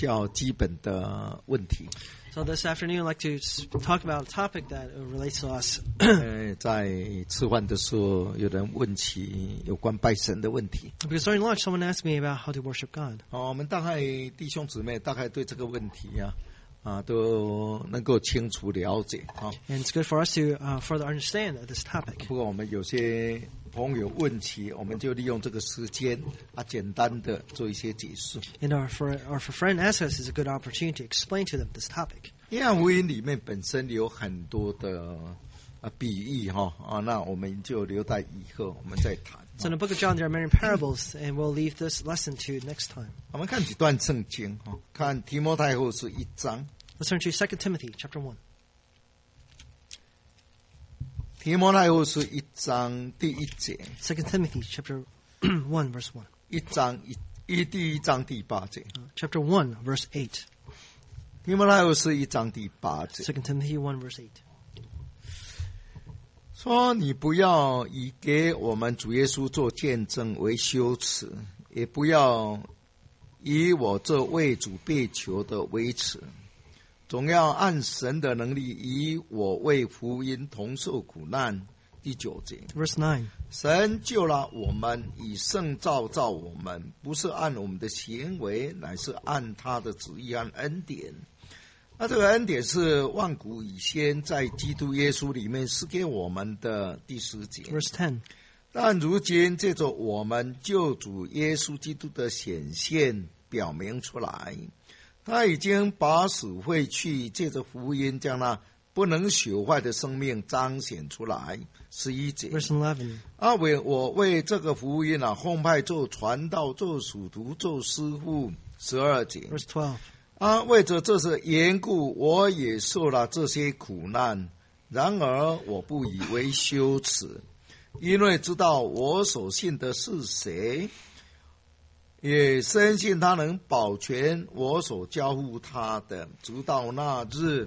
较基本的问题。 So this afternoon, I'd like to talk about a topic that relates to us. 在吃饭的时候，有人问起有关拜神的问题。 Because during lunch, someone asked me about how to worship God. 我们大概弟兄姊妹大概对这个问题都能够清楚了解。 And it's good for us to further understand this topic. 不过我们有些朋友问起，我们就利用这个时间简单的做一些解释。 And our friend asked us, is a good opportunity to explain to them this topic. 约翰福音里面本身有很多的比喻那我们就留在以后我们再谈。 So in the book of John, there are many parables, and we'll leave this lesson to next time. 我们看几段圣经看提摩太后书1章。 Let's turn to 2 Timothy chapter 1. 提摩太后书1章第1节。 2 Timothy chapter 1 verse 1. 第1章第8节。 Chapter 1 verse 8. 提摩太后书1章第8节。 2 Timothy 1 verse 8. 说你不要以给我们主耶稣做见证为羞耻，也不要以我这为主被囚的为耻，总要按神的能力以我为福音同受苦难。第9节。 Verse 9. 神救了我们，以圣召造我们，不是按我们的行为，乃是按他的旨意和恩典。这个恩典是万古以先在基督耶稣里面赐给我们的。第10节。 Verse 10. 但如今借着我们救主耶稣基督的显现表明出来，他已经把死废去，借着福音将那不能朽坏的生命彰显出来。11节。 Verse 11. 我为这个福音奉派做传道，做使徒，做师傅。12节。 Verse 12. 为着这些缘故，我也受了这些苦难，然而我不以为羞耻，因为知道我所信的是谁，也深信他能保全我所交付他的，直到那日。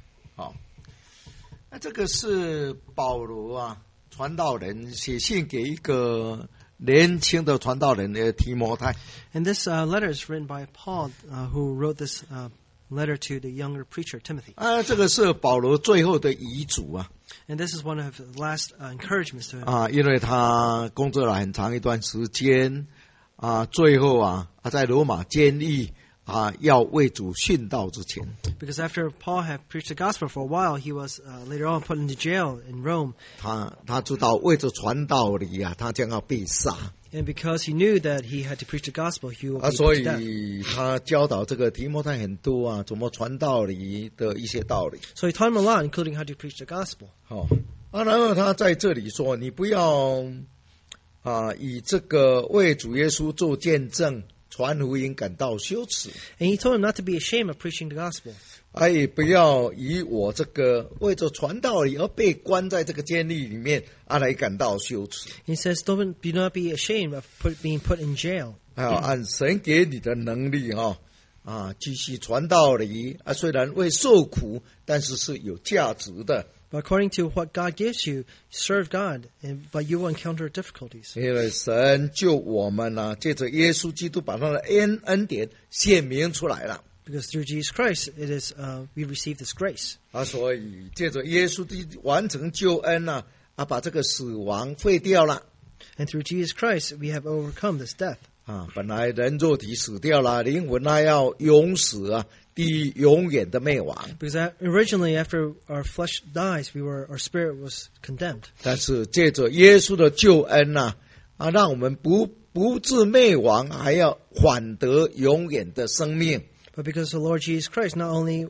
这个是保罗传道人写信给一个年轻的传道人提摩太。 And this letter is written by Paul, who wrote this letter to the younger preacher Timothy. 这个是保罗最后的遗嘱 And this is one of the last encouragements to him. 因为他工作了很长一段时间最后在罗马监狱要为主殉道之前。 Because after Paul had preached the gospel for a while, he was later on put into jail in Rome. 他知道为着传道理他将要被杀。 And because he knew that he had to preach the gospel, he would be put 所 to death. 以他教导这个提摩太很多怎么传道理的一些道理。 So he taught him a lot, including how to preach the gospel. 然后他在这里说，你不要以这个为主耶稣做见证传福音感到羞耻。 And he told him not to be ashamed of preaching the gospel. 也不要以我这个为着传道理而被关在这个监狱里面来感到羞耻。 He says, do not be ashamed of being put in jail. 按神给你的能力继续传道理虽然会受苦，但是是有价值的。 But according to what God gives you, serve God, but you will encounter difficulties. 因为神救我们借着耶稣基督把他的恩典显明出来了。 Because through Jesus Christ, it is we receive this grace. 所以借着耶稣基督完成救恩把这个死亡废掉了。 And through Jesus Christ, we have overcome this death. 本来人肉体死掉了，灵魂要永死地狱永远的灭亡。 Because originally, after our flesh dies, our spirit was condemned. 但是借着耶稣的救恩让我们不致灭亡，还要反得永远的生命。 But because of the Lord Jesus Christ, not only,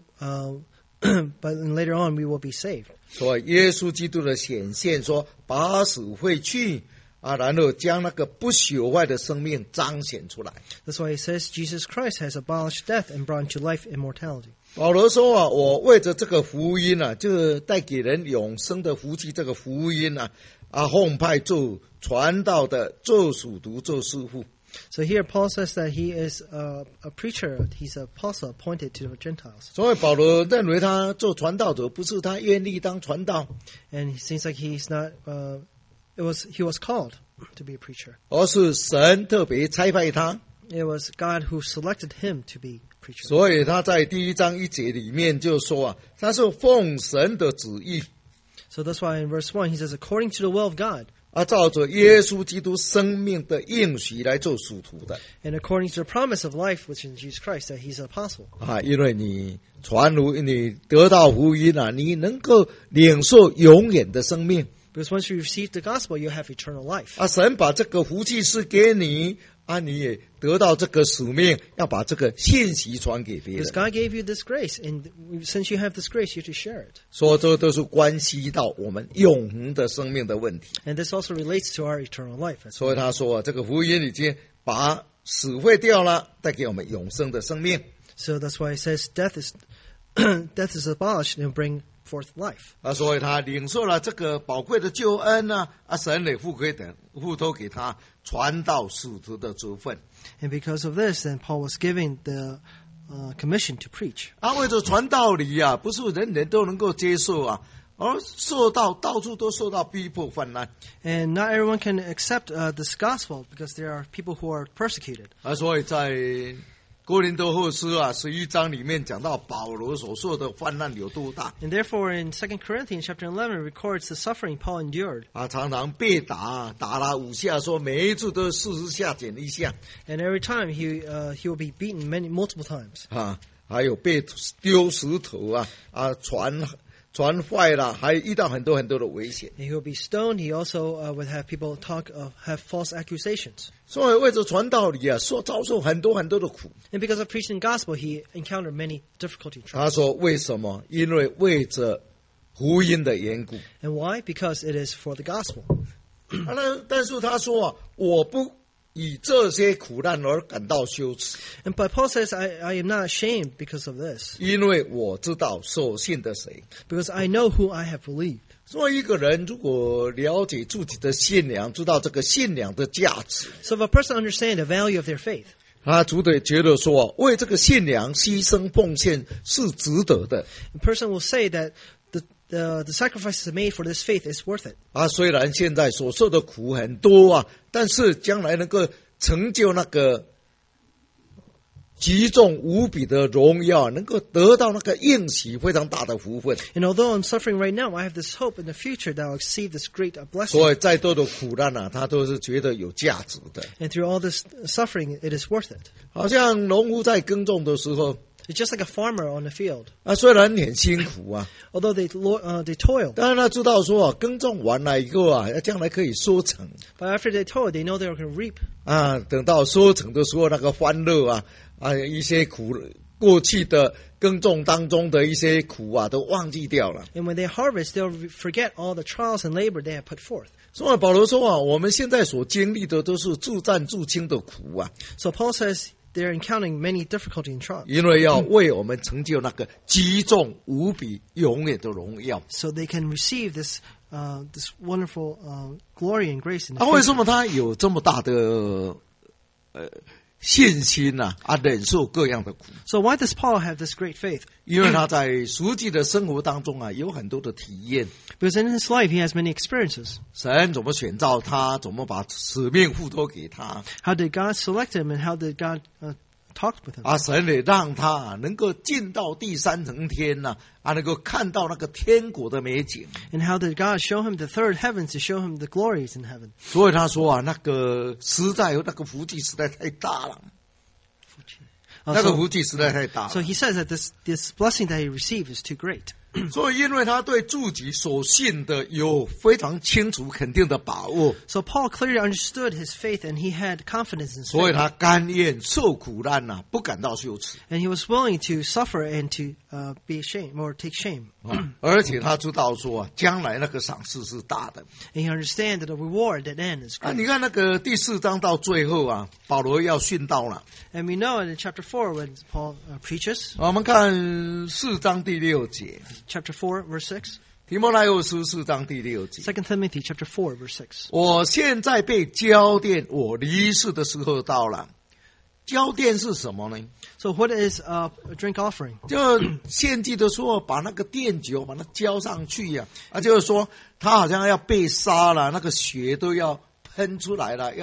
but later on we will be saved. 所以耶稣基督的显现说，把死废去然后将那个不朽坏的生命彰显出来。 That's why he says Jesus Christ has abolished death and brought into life immortality. 保罗说我为着这个福音就是带给人永生的福气，这个福音奉派做传道的，做使徒，做师傅。 So here Paul says that he is a preacher, he's an apostle appointed to the Gentiles. 所以保罗认为他做传道者不是他愿意当传道， And it seems like he's not, he was called to be a preacher. 而是神特别差派他。 It was God who selected him to be preacher. 所以他在第1章1节里面就说啊，他是奉神的旨意 So that's why in verse 1 he says, according to the will of God, 啊，照着耶稣基督生命的应许来做属徒的 and according to the promise of life which in Jesus Christ, that he's an apostle. 啊，因为你你得到福音啊，你能够领受永远的生命 Because once you receive the gospel, you have eternal life. 啊，神把这个福气是给你啊，你也得到这个使命，要把这个信息传给别 Because 人， God gave you this grace, and since you have this grace, you have to share it. 所以这都是关系到我们永恒的生命的问题。 And this also relates to our eternal life. 所以他说啊，这个福音已经把死废掉了，带给我们永生的生命。 So that's why it says death is abolished and bring forth life. 啊，所以他领受了这个宝贵的救恩呢，啊，神也付托给他传道使徒的职分。 And because of this, then Paul was giving the commission to preach. 啊，为着传道理啊，不是人人都能够接受啊，而到处都受到逼迫患难。 And not everyone can accept this gospel because there are people who are persecuted. 啊，所以在哥林多后书啊11章里面讲到保罗所受的患难有多大 And therefore, in 2 Corinthians chapter 11, it records the suffering Paul endured. 啊，常常被打了5下，说每一次都是40下减1下 And every time he will be beaten multiple times. 啊，还有被丢石头啊，船坏了，还遇到很多的危险。 And he will be stoned. He also would have people have false accusations. 所以为着传道理啊，遭受很多的苦。 And because of preaching the gospel, he encountered many difficulties. 他说为什么？因为为着福音的缘故。 And why? Because it is for the gospel. 但是他说啊，我不以这些苦难而感到羞耻， But Paul says, I am not ashamed because of this, 因为我知道所信的谁。 because I know who I have believed. 所以一个人如果了解自己的信仰，知道这个信仰的价值， So if a person understands the value of their faith, 他觉得说，为这个信仰牺牲奉献是值得的。 a person will say that the sacrifices made for this faith is worth it. 啊，虽然现在所受的苦很多啊，但是将来能够成就那个极重无比的荣耀，能够得到那个应许非常大的福分。 And although I'm suffering right now, I have this hope in the future that I'll receive this great blessing. 所以再多的苦难啊，他都是觉得有价值的。 And through all this suffering, it is worth it. 好像农夫在耕种的时候 It's just like a farmer on the field. 啊，虽然很辛苦啊， Although they toil, 当然他知道说啊，耕种完了以后啊，将来可以收成 but after they toil, they know they're going to reap. 啊。等到收成的时候，那个欢乐啊，一些苦，过去的耕种当中的一些苦啊，都忘记掉了。 And when they harvest, they'll forget all the trials and labor they have put forth. 所以保罗说啊，我们现在所经历的都是自战自清的苦啊， So Paul says they're encountering many difficulty and trials. 因为要为我们成就那个极重无比永远的荣耀。 So they can receive this wonderful glory and grace in the 啊，为什 future. 么他有这么大的信心呢？忍受各样的苦， So why does Paul have this great faith? 因为他在实际的生活当中啊，有很多的体验。 Because in his life, he has many experiences. 神怎么选召他，怎么把使命付托给他 How did God select him, and how did God talk with him? 啊？神也让他能够进到第3层天呢，能够看到那个天国的美景。 And how did God show him the third heavens to show him the glories in heaven? 所以他说啊，那个福气实在太大了，那个福气实在太大了。 So he says that this blessing that he received is too great. 所以，因为他对自己所信的有非常清楚肯定的把握， So Paul clearly understood his faith, and he had confidence in his 所以 faith. 他甘愿受苦难呐，不感到羞耻。 And he was willing to suffer and to be ashamed or take shame. 而且他知道说啊，将来那个赏赐是大的。 And he understands that the reward at the end is 啊， great. 你看那个第4章到最后啊，保罗要殉道了。 And we know in chapter 4 when Paul preaches, 我们看4章第6节， chapter 4, verse 6. 提摩太后书4章第6节。 2 Timothy chapter 4, verse 6. 我现在被交奠，我离世的时候到了。交奠是什么呢？ So what is a drink offering? 就献祭的时候，把那个奠酒把它浇上去呀、就是说他好像要被杀了，那个血都要喷出来了，要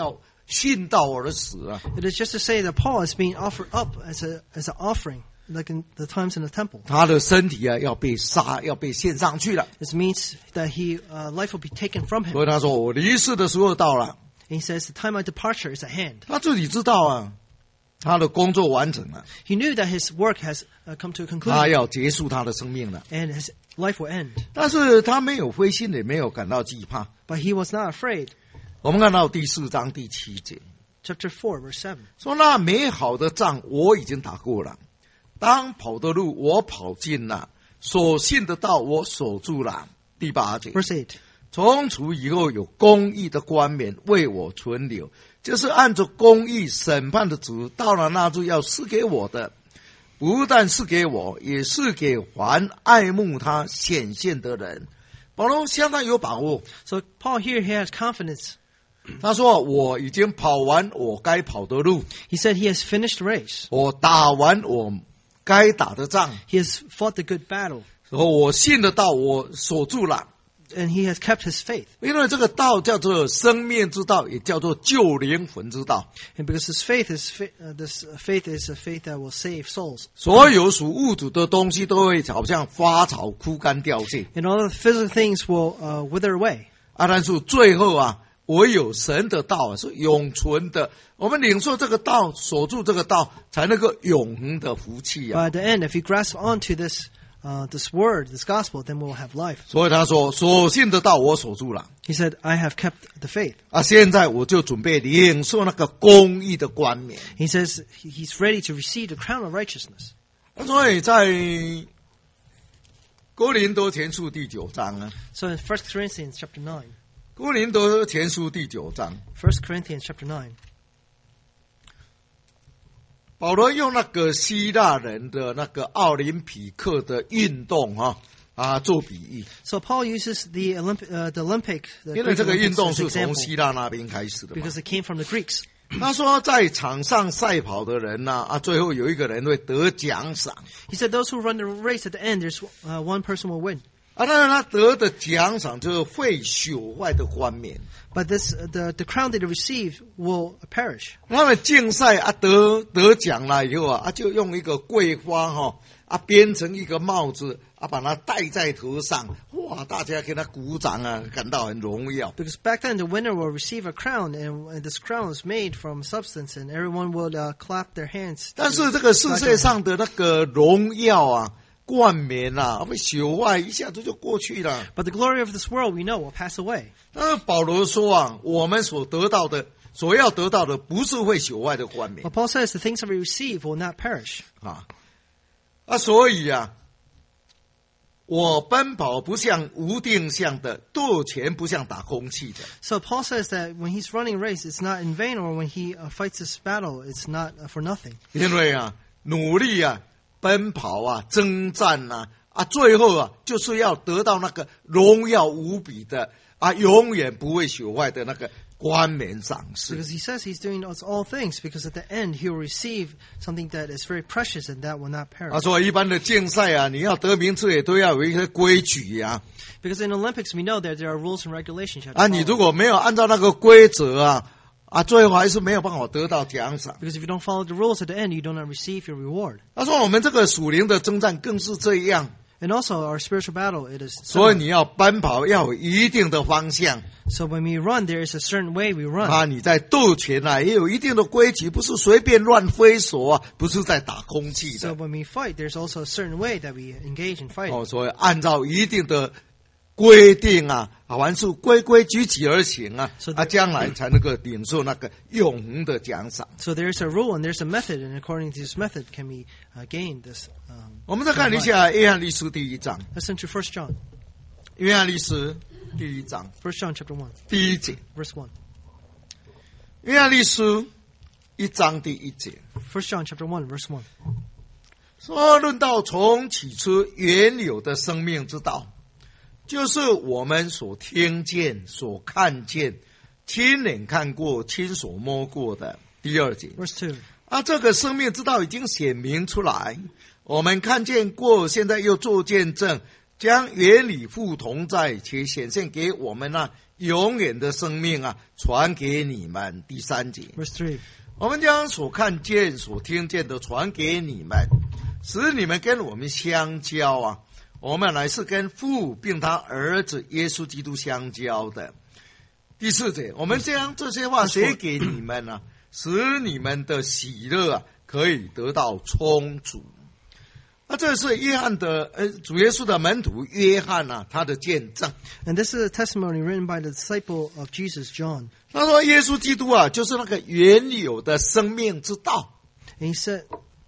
殉道而死啊。 It is just to say that Paul is being offered up as an offering, like in the times in the temple. 他的身体啊要被杀，要被献上去了。 This means that life will be taken from him. 所以他说：“我离世的时候到了。” And he says the time of departure is at hand. 他自己知道啊，他的工作完成了， He knew that his work has come to a 他 conclusion 要结束他的生命了。 and his life will end. 但是他没有灰心，也没有感到惧怕。 But he was not afraid. 我们看到第4章第7节 Chapter 4, verse 7. 说：“那美好的仗我已经打过了，当跑的路我跑尽了，所信的道我守住了。”第8节 Verse 8. 从此以后有公义的冠冕为我存留，就是按着公义审判的主，到了那日要赐给我的，不但是给我，也是给凡爱慕他显现的人。保罗相当有把握， So Paul here, he has confidence. 他说：“我已经跑完我该跑的路， He said he has finished the race. 我打完我该打的仗， He has fought the good battle. 然后我信的道我守住了。” And he has kept his faith. 因为这个道叫做生命之道，也叫做救灵魂之道。 And because his faith is this faith is a faith that will save souls. 所有属物质的东西都会好像花草枯干掉尽， And all the physical things will wither away. 但是最后啊，唯有神的道是永存的。我们领受这个道，守住这个道，才能够永恒的福气 But 啊。 at the end, if we grasp onto this word, this gospel, then we'll have life. 所以他说：“所信的道我守住了 He said, I have kept the faith. 啊，现在我就准备领受那个公义的冠冕。” He says he's ready to receive the crown of righteousness. 所以在哥林多前书第9章啊， So in 1 Corinthians chapter 9, 哥林多前书第9章。 1 Corinthians chapter 9, 保罗用那个希腊人的那个奥林匹克的运动做比喻， so Paul uses the Olympic, the 因为 Greek 这个运 Olympics 动 as 是 an 从 example 希腊那边开始的嘛。 because it came from the Greeks. 他说，在场上赛跑的人最后有一个人会得奖赏 He said those who run the race at the end, there's one person will win. 当然他得的奖赏就是会朽坏的冠冕。 But this the crown that they receive will perish. 他们竞赛得奖了以后就用一个桂花编成一个帽子把它戴在头上，哇，大家给他鼓掌感到很荣耀。 Because back then the winner will receive a crown, and this crown is made from substance, and everyone would clap their hands. 但是这个世界上的那个荣耀冠冕会朽坏，一下子就过去了。 But the glory of this world we know will pass away. 但是保罗说我们所要得到的不是会朽坏的冠冕 But Paul says the things that we receive will not perish. 所以我奔跑不像无定向的，斗拳不像打空气的。 So Paul says that when he's running a race, it's not in vain, or when he fights this battle, it's not for nothing. 因为努力奔跑征战最后就是要得到那个荣耀无比的永远不会朽坏的那个冠冕赏赐。 Because he says he's doing all things, because at the end he will receive something that is very precious and that will not perish. 所以一般的竞赛你要得名次也都要有一些规矩 Because in Olympics we know that there are rules and regulations. You have to 你 follow. 如果没有按照那个规则最后还是没有办法得到奖赏。 Because if you don't follow the rules at the end, you do not receive your reward. 他说我们这个属灵的征战更是这样， And also our spiritual battle, it is 所以 similar. 你要奔跑要有一定的方向 So when we run, there is a certain way we run. 你在斗拳也有一定的规矩，不是随便乱挥手不是在打空气 So 的 when we fight, there's also a certain way that we engage in fighting. 所以按照一定的规定凡是规规矩矩而行将来才能够领受那个永恒的奖赏。 So there's a rule and there's a method, and according to this method can we gain this. 我们再看一下约翰一书第1章， Let's turn to 1 John. 约翰一书第1章 1 John chapter 1, 第1节， verse 1. 约翰一书1章第1节。 1 John chapter 1, verse 1. 说论到从起初原有的生命之道，就是我们所听见、所看见、亲眼看过、亲所摸过的。第2节， Verse 2. 这个生命之道已经显明出来，我们看见过，现在又做见证， 将原理父同在且显现给我们永远的生命传给你们。第3节， Verse 3. 我们将所看见所听见的传给你们，使你们跟我们相交我们乃是跟父并他儿子耶稣基督相交的。第4节，我们将这些话写给你们使你们的喜乐可以得到充足。这是约翰的主耶稣的门徒约翰他的见证。 And this is a testimony written by the disciple of Jesus, John. 他说耶稣基督就是那个原有的生命之道。 And he said,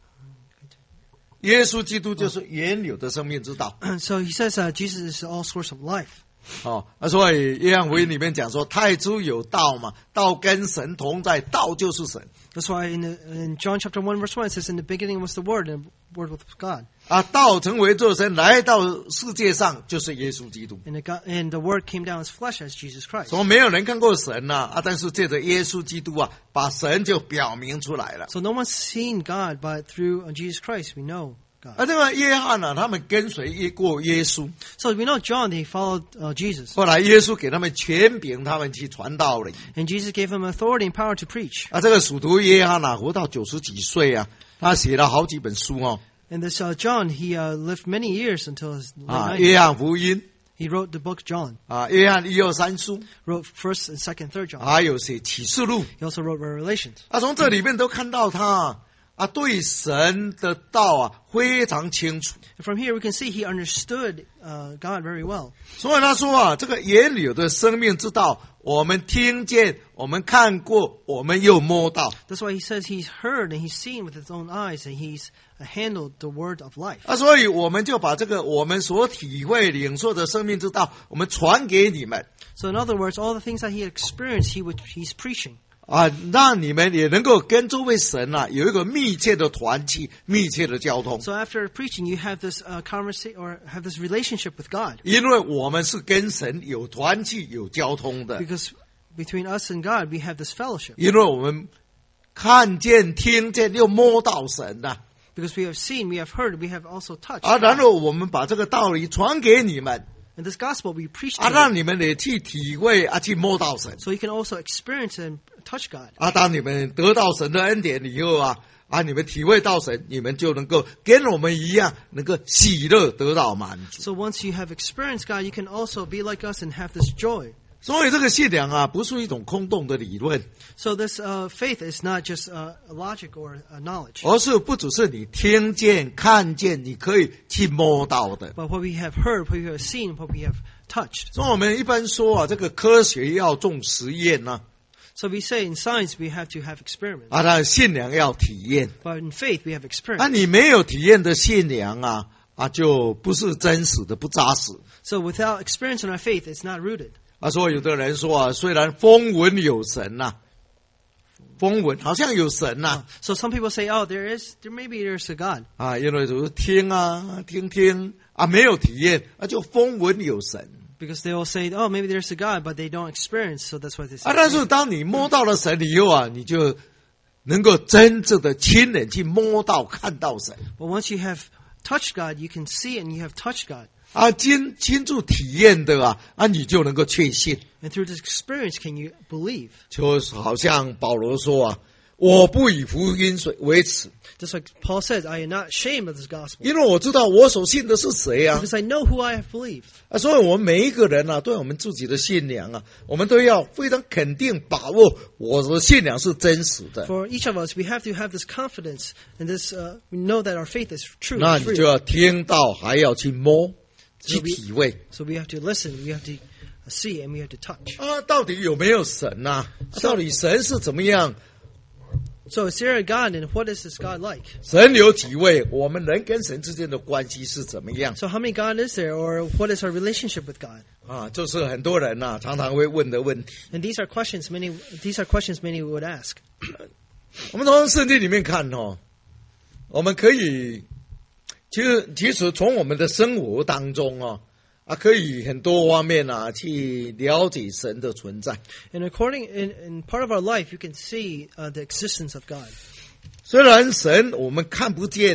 耶稣基督就是原有的生命之道。 so he says Jesus is all source of life. 所以约翰福音里面讲说，太初有道嘛，道跟神同在，道就是神。 That's why in John chapter 1 verse 1 it says, in the beginning was the Word, and the Word was God. 道成为肉身来到世界上，就是耶稣基督。 And the Word came down as flesh as Jesus Christ. 所以没有人看过神但是借着耶稣基督把神就表明出来了。 So no one's seen God, but through Jesus Christ we know God. 这个约翰他们跟随过耶稣。 So we know John, they followed Jesus. 后来耶稣给他们权柄，他们去传道了。 And Jesus gave him authority and power to preach. 这个使徒约翰活到90几岁他写了好几本书 And this John, he lived many years until his late 约 90s. 翰福音 He wrote the book John, 约翰1、2、3书， wrote 1st and 2nd, 3rd John. 还有写启示录。 He also wrote Revelations. 从这里面都看到他对神的道非常清楚。 And from here we can see he understood God very well. 所以他说这个原有的生命之道，我们听见，我们看过，我们又摸到。 That's why he says he's heard and he's seen with his own eyes, and he's handled the word of life. 所以我们就把这个我们所体会领受的生命之道，我们传给你们。 So in other words, all the things that he experienced, he's preaching. 让你们也能够跟这位神有一个密切的团契，密切的交通。 So after preaching, you have this conversation or have this relationship with God. 因为我们是跟神有团契、有交通的。 Because between us and God, we have this fellowship. 因为我们看见、听见，又摸到神 Because we have seen, we have heard, we have also touched. 然后我们把这个道理传给你们。 And this gospel we preach to 让 you, 你们也去体会去摸到神。 so you can also experience and touch God. 当你们得到神的恩典以后你们体会到神，你们就能够跟我们一样，能够喜乐得到满足。 So once you have experienced God, you can also be like us and have this joy. 所以这个信仰不是一种空洞的理论， So this faith is not just a logic or a knowledge, 而是不只是你听见、看见，你可以去摸到的。 but what we have heard, what we have seen, what we have touched. 所以我们一般说这个科学要重实验 So we say in science we have to have experiments, 它信仰要体验。 but in faith we have experience. 你没有体验的信仰就不是真实的，不扎实。 So without experience in our faith, it's not rooted. 所以有的人说虽然风闻有神风闻好像有神 So some people say, oh, maybe there's a God. 因为就是听听没有体验就风闻有神。 Because they all say, oh, maybe there's a God, but they don't experience, so that's why they say. 但是当你摸到了神以后你就能够真正的亲眼去摸到看到神。 But once you have touched God, you can see and you have touched God. 亲自体验的你就能够确信。 And through this experience, can you believe? 就好像保罗说我不以福音为耻， Just like Paul says, I am not ashamed of this gospel. 因为我知道我所信的是谁 Because I know who I have believed. 所以我们每一个人对我们自己的信仰我们都要非常肯定把握我的信仰是真实的。 For each of us, we have to have this confidence and this, we know that our faith is true. 那 It's 你就 real. 要听到，还要去摸，去 So we- 体会 So we have to listen, we have to see, and we have to touch. 到底有没有神到底神是怎么样？ So is there a God, and what is this God like? 神有几位？我们人跟神之间的关系是怎么样？ So how many God is there, or what is our relationship with God? 就是很多人常常会问的问题。 And these are questions many would ask. 我们从圣经里面看我们可以其实从我们的生活当中可以很多方面去了解神的存在。 And in part of our life, you can see the existence of God. 虽然神我们看不见，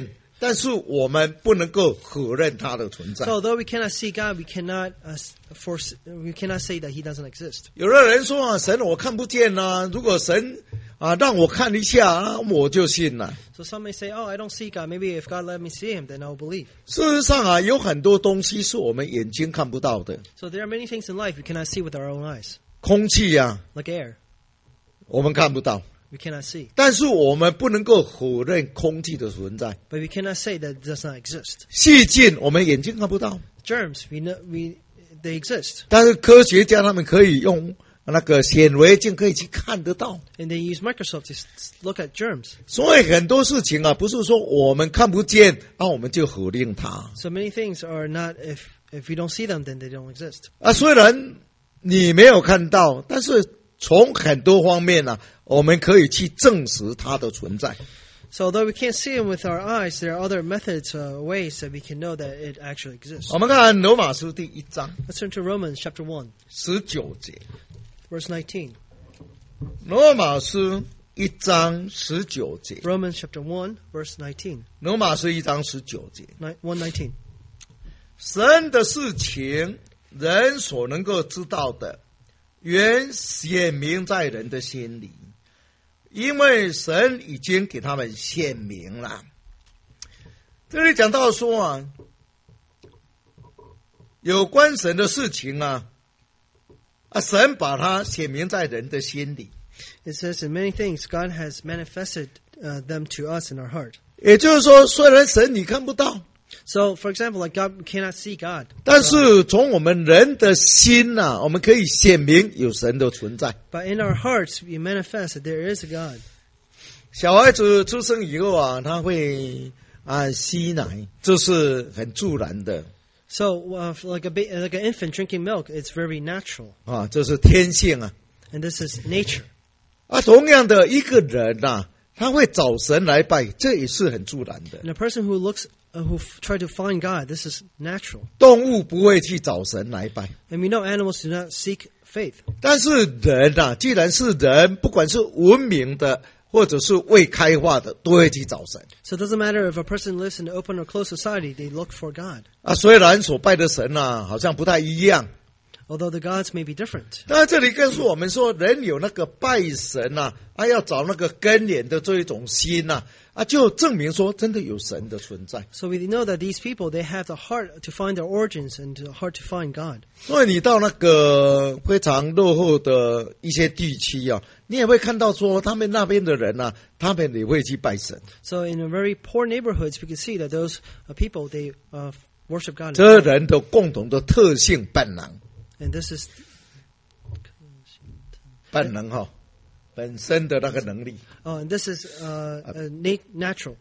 但是我们不能够否认他的存在。 So although we cannot see God, we cannot say that He doesn't exist. 有的人说啊，神我看不见啊，如果神让我看一下啊，我就信了。 So some may say, "Oh, I don't see God. Maybe if God let me see Him, then I will believe." 事实上啊，有很多东西是我们眼睛看不到的， So there are many things in life we cannot see with our own eyes, 空气啊， like air. 我们看不到， We cannot see, 但是我们不能够否认空气的存在。 but we cannot say that it does not exist. 细菌我们眼睛看不到， Germs, they exist, 但是科学家他们可以用那个显微镜可以去看得到。 and they use microscope to look at germs. 所以很多事情啊，不是说我们看不见我们就否定它 So many things are not if we don't see them, then they don't exist. 虽然你没有看到，但是从很多方面啊，我们可以去证实它的存在。 So although we can't see them with our eyes, there are other methods, ways that we can know that it actually exists. 我们看罗马书第1章 Let's turn to Romans chapter 1, 19节， verse 19. 罗马书1章19节， Romans chapter 1, verse 19. 罗马书1章19节， 119. 神的事情，人所能够知道的，原显明在人的心里，因为神已经给他们显明了。这里讲到说啊，有关神的事情啊，神把它显明在人的心里。 It says in many things God has manifested them to us in our heart. 也就是说，虽然神你看不到， So, for example, like God, we cannot see God. 但是从我们人的心啊，我们可以显明有神的存在。 But in our hearts, we manifest that there is a God. 小孩子出生以后啊，他会吸奶，这是很自然的 So, like an infant drinking milk, it's very natural. 这是天性啊。 And this is nature. 同样的一个人啊，他会找神来拜，这也是很自然的。 And a person who try to find God, this is natural. 动物不会去找神来拜， And we know animals do not seek faith. 但是人啊，既然是人，不管是文明的或者是未开化的，都会去找神。 So it doesn't matter if a person lives in an open or closed society, they look for God. 虽然所拜的神啊，好像不太一样， Although the gods may be different. 但这里告诉我们说，人有那个拜神啊，要找那个根源的这一种心啊，就证明说真的有神的存在。 So we know that these people, they have the heart to find their origins and the heart to find God. 所以你到那个非常落后的一些地区啊，你也会看到说，他们那边的人啊，他们也会去拜神。 So in a very poor neighborhoods, we can see that those people, they worship God. 这人的共同的特性本能， And this is 本能本身的那个能力。 and this is natural.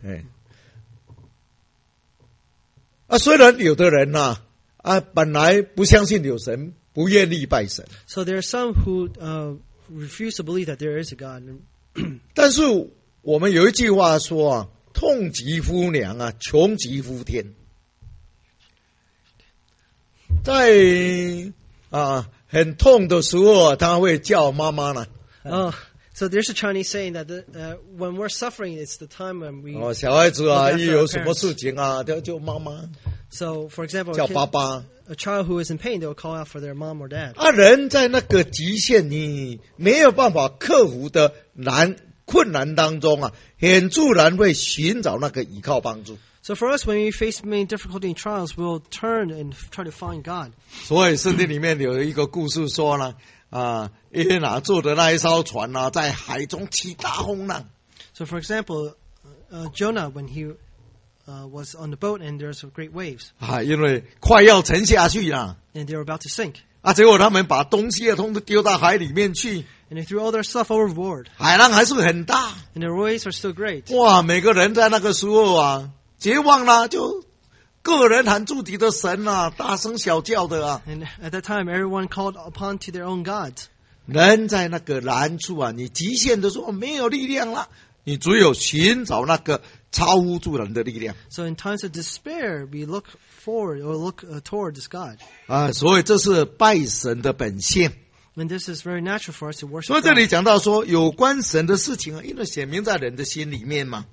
虽然有的人本来不相信有神，不愿意拜神， So there are some who refuse to believe that there is a God. 但是我们有一句话说痛极夫娘穷极夫天。在很痛的时候他会叫妈妈呢。 So there's a Chinese saying that when we're suffering, it's the time when we. 小孩子一有什么事情就妈妈。 So, for example, 叫爸爸。 a child who is in pain, they will call out for their mom or dad. 人在那个极限你没有办法克服的困难当中很自然会寻找那个依靠帮助。 So for us, when we face many difficulty and trials, we'll turn and try to find God. 所以圣经里面有一个故事说呢，约拿坐的那一艘船在海中起大风浪。 So for example, Jonah, when he was on the boat and there's great waves. 因为快要沉下去了。 And they were about to sink. 结果他们把东西通通丢到海里面去。 And they threw all their stuff overboard. 海浪还是很大。 And the waves are still great. 哇，每个人在那个时候绝望了，就个人喊自己的神大声小叫的 And at that time, everyone called upon to their own gods. 人在那个难处你极限的时候没有力量了，你只有寻找那个超乎自然的力量。 So in times of despair, we look forward or look toward this God. 所以这是拜神的本性。 And this is very natural for us to worship 所以这里 God. 讲到说，有关神的事情因为显明在人的心里面嘛。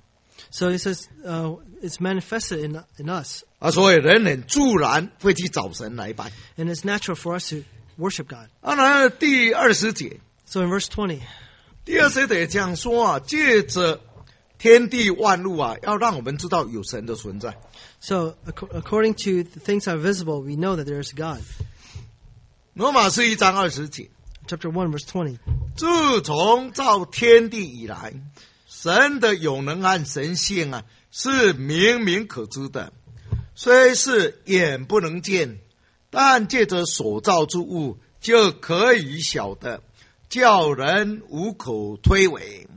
So he says it's manifested in us, 所以人很自然会去找神来拜。 and it's natural for us to worship God. 当然，第20节， So in verse 20, 第20节讲说借着天地万物要让我们知道有神的存在。 so according to the things that are visible, we know that there is God. 罗马书1章20节， Chapter 1, verse 20. 自从造天地以来，神的永能和神性是明明可知的，虽是眼不能见，但借着所造之物就可以晓得，叫人无可推诿。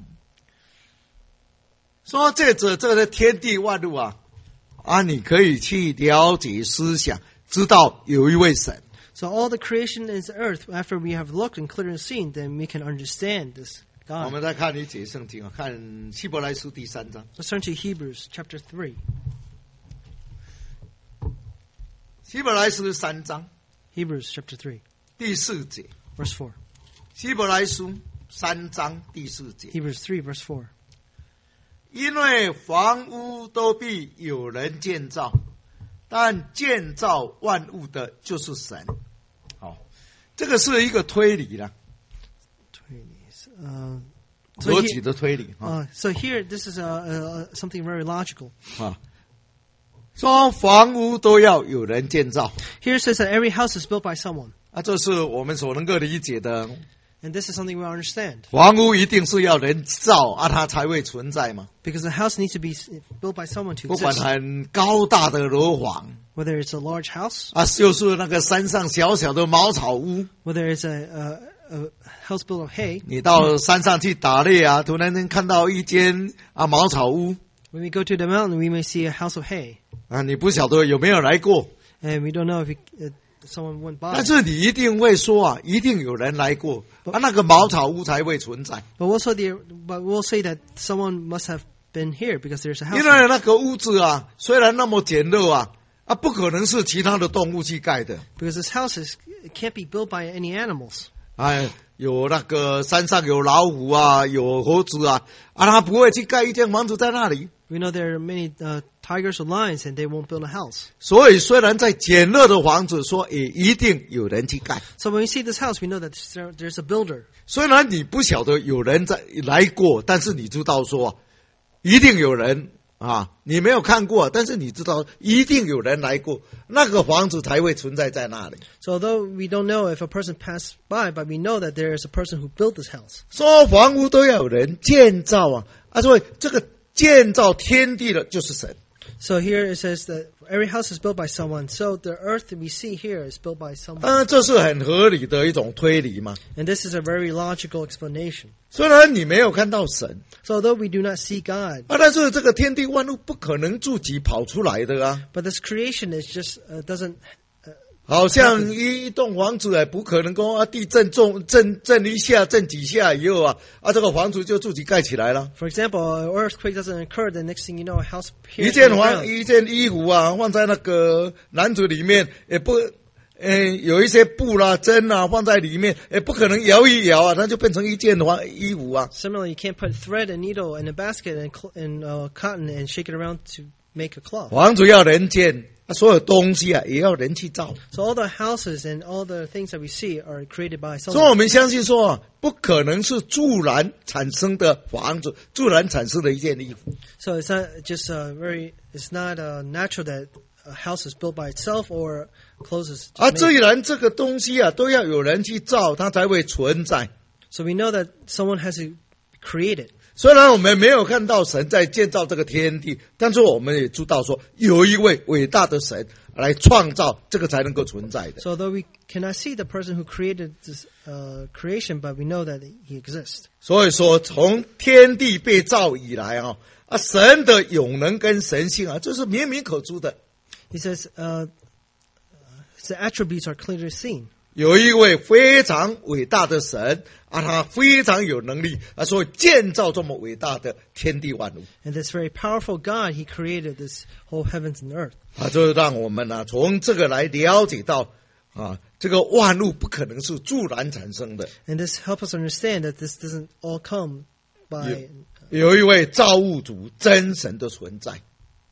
说借着这个天地万物你可以去了解思想，知道有一位神。 So all the creation is the earth. After we have looked and clearly seen, then we can understand this 我 God. 们再看一节圣经看希伯来书第3章。 Let's turn to Hebrews chapter 3. 希伯来书3章 Hebrews chapter 3, 第4节。 verse 4. 希伯来书3章第4节。 Hebrews 3, verse 4. 因为房屋都必有人建造，但建造万物的就是神。好，这个是一个推理啦， So 逻 here, 辑的推理 so here, this is something very logical. 说房屋都要有人建造 Here it says that every house is built by someone. 这是我们所能够理解的。 And this is something we understand. 房屋一定是要人造它才会存在嘛， Because the house needs to be built by someone to 不管 exist. 很高大的楼房 Whether it's a large house, 就是那个山上小小的茅草屋。 whether it's a house built of hay. 你到山上去打猎突然间看到一间茅草屋 When we go to the mountain, we may see a house of hay. 你不晓得有没有来过， And we don't know if someone went by. 但是你一定会说一定有人来过那个茅草屋才会存在， But we'll say that someone must have been here because there's a house. 因为那个屋子虽然那么简陋不可能是其他的动物去盖的。 Because this house it can't be built by any animals. 有那个山上有老虎有猴子他不会去盖一间房子在那里。 We know there are many tigers or lions, and they won't build a house. 所以虽然在简陋的房子说也一定有人去盖， So when we see this house, we know that there's a builder. 虽然你不晓得有人来过，但是你知道说一定有人你没有看过，但是你知道一定有人来过，那个房子才会存在在那里。 So although we don't know if a person passed by, but we know that there is a person who built this house. 说房屋都要有人建造所以这个建造天地的就是神。 So here it says that every house is built by someone. So the earth that we see here is built by someone. 这是很合理的一种推理嘛。 And this is a very logical explanation. 虽然你没有看到神 So although we do not see God, 但是这个天地万物不可能自己跑出来的 but this creation is just doesn't. 好像一栋房子不可能说地震震一下震几下以后这个房子就自己盖起来了。 For example, an earthquake doesn't occur. The next thing you know, a house 一 appears 件 on the ground. 一件衣服放在那个篮子里面，也不有一些布啦针放在里面，也不可能摇一摇它就变成一件衣服 Similarly, you can't put thread and needle in a basket and cotton and shake it around to make a cloth. 房子要人建，所有东西也要人去造。 So all the houses and all the things that we see are created by 所以我 someone. 们相信说不可能是自然产生的房子，自然产生的一件衣服。 So it's not just it's not natural that a house is built by itself or clothes is just 既 made. 然这个东西都要有人去造，它才会存在。 So we know that someone has to create it. 虽然我们没有看到神在建造这个天地，但是我们也知道说有一位伟大的神来创造，这个才能够存在的。 So although we cannot see the person who created this creation, but we know that he exists. 所以说，从天地被造以来神的永能跟神性这是明明可知的。 He says the attributes are clearly seen. 有一位非常伟大的神他非常有能力所以建造这么伟大的天地万物 And this very powerful God, he created this whole heavens and earth. 就让我们从这个来了解到这个万物不可能是自然产生的。 And this helps us understand that this doesn't all come by 有一位造物主真神的存在。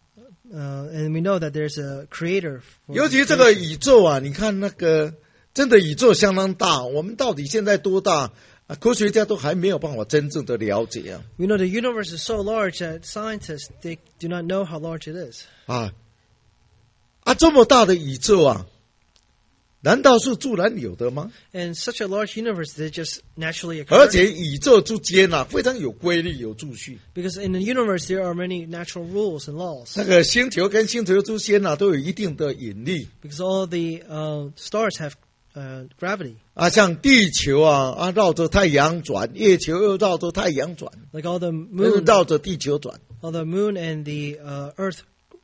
And we know that there's a creator. 尤其这个宇宙啊，你看那个真的宇宙相当大，我们到底现在多大啊？科学家都还没有办法真正的了解啊。 We know the universe is so large that scientists they do not know how large it is. 这么大的宇宙啊，难道是自然有的吗？ And such a large universe, they just naturally 而 occur. 且宇宙之间啊，非常有规律、有秩序。 Because in the universe there are many natural rules and laws. 那个星球跟星球之间啊，都有一定的引力 Because all the stars have gravity. 啊，像地球啊绕着太阳转，月球又绕着太阳转， Like all the 又 moon, 绕着地球转。 all the moon and the earth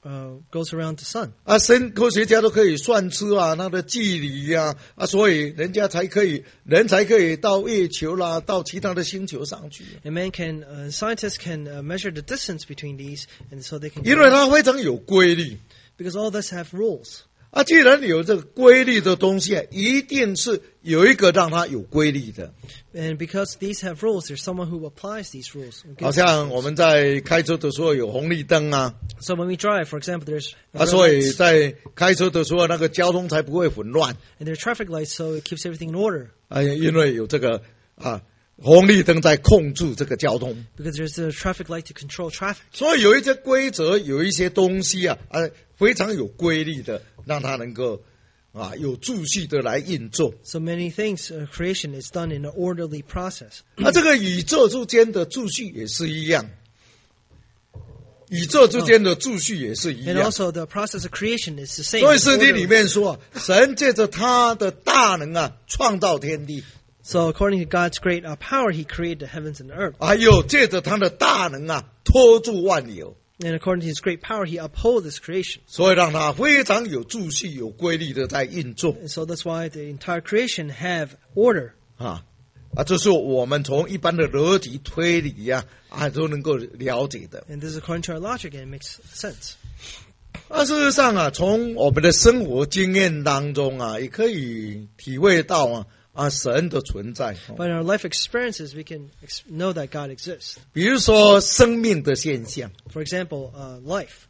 goes around the sun. 科学家都可以算出啊，它的距离所以人才可以到月球啦，到其他的星球上去。 And scientists can measure the distance between these, and so they can. 因为它非常有规律 Because all this have rules. 既然有这个规律的东西一定是有一个让它有规律的。 And because these have rules, there's someone who applies these rules. 好像我们在开车的时候有红绿灯啊， So when we drive, for example, there's 所以在开车的时候那个交通才不会混乱 and there are traffic lights, so it keeps everything in order. 因为有这个红绿灯在控制这个交通。 Because there's a traffic light to control traffic. 所以有一些规则，有一些东西非常有规律的，让它能够有秩序的来运作。 So many things, creation is done in an orderly process. 这个宇宙之间的秩序也是一样，宇宙之间的秩序也是一 And 样。 also the process of creation is the same. 所以 It's 圣经里 orderly. 面说，神借着他的大能创造天地， So according to God's great power, He created the heavens and the earth. 还有借着他的大能托住万有， And according to His great power, He upholds His creation. 所以让它非常有秩序、有规律的在运作。 And so that's why the entire creation have order. 这是我们从一般的逻辑推理都能够了解的。 And this is according to our logic, and it makes sense. 事实上从我们的生活经验当中也可以体会到神的存在。 But in our life experiences, we can know that God exists. 比如说生命的现象， For example, life.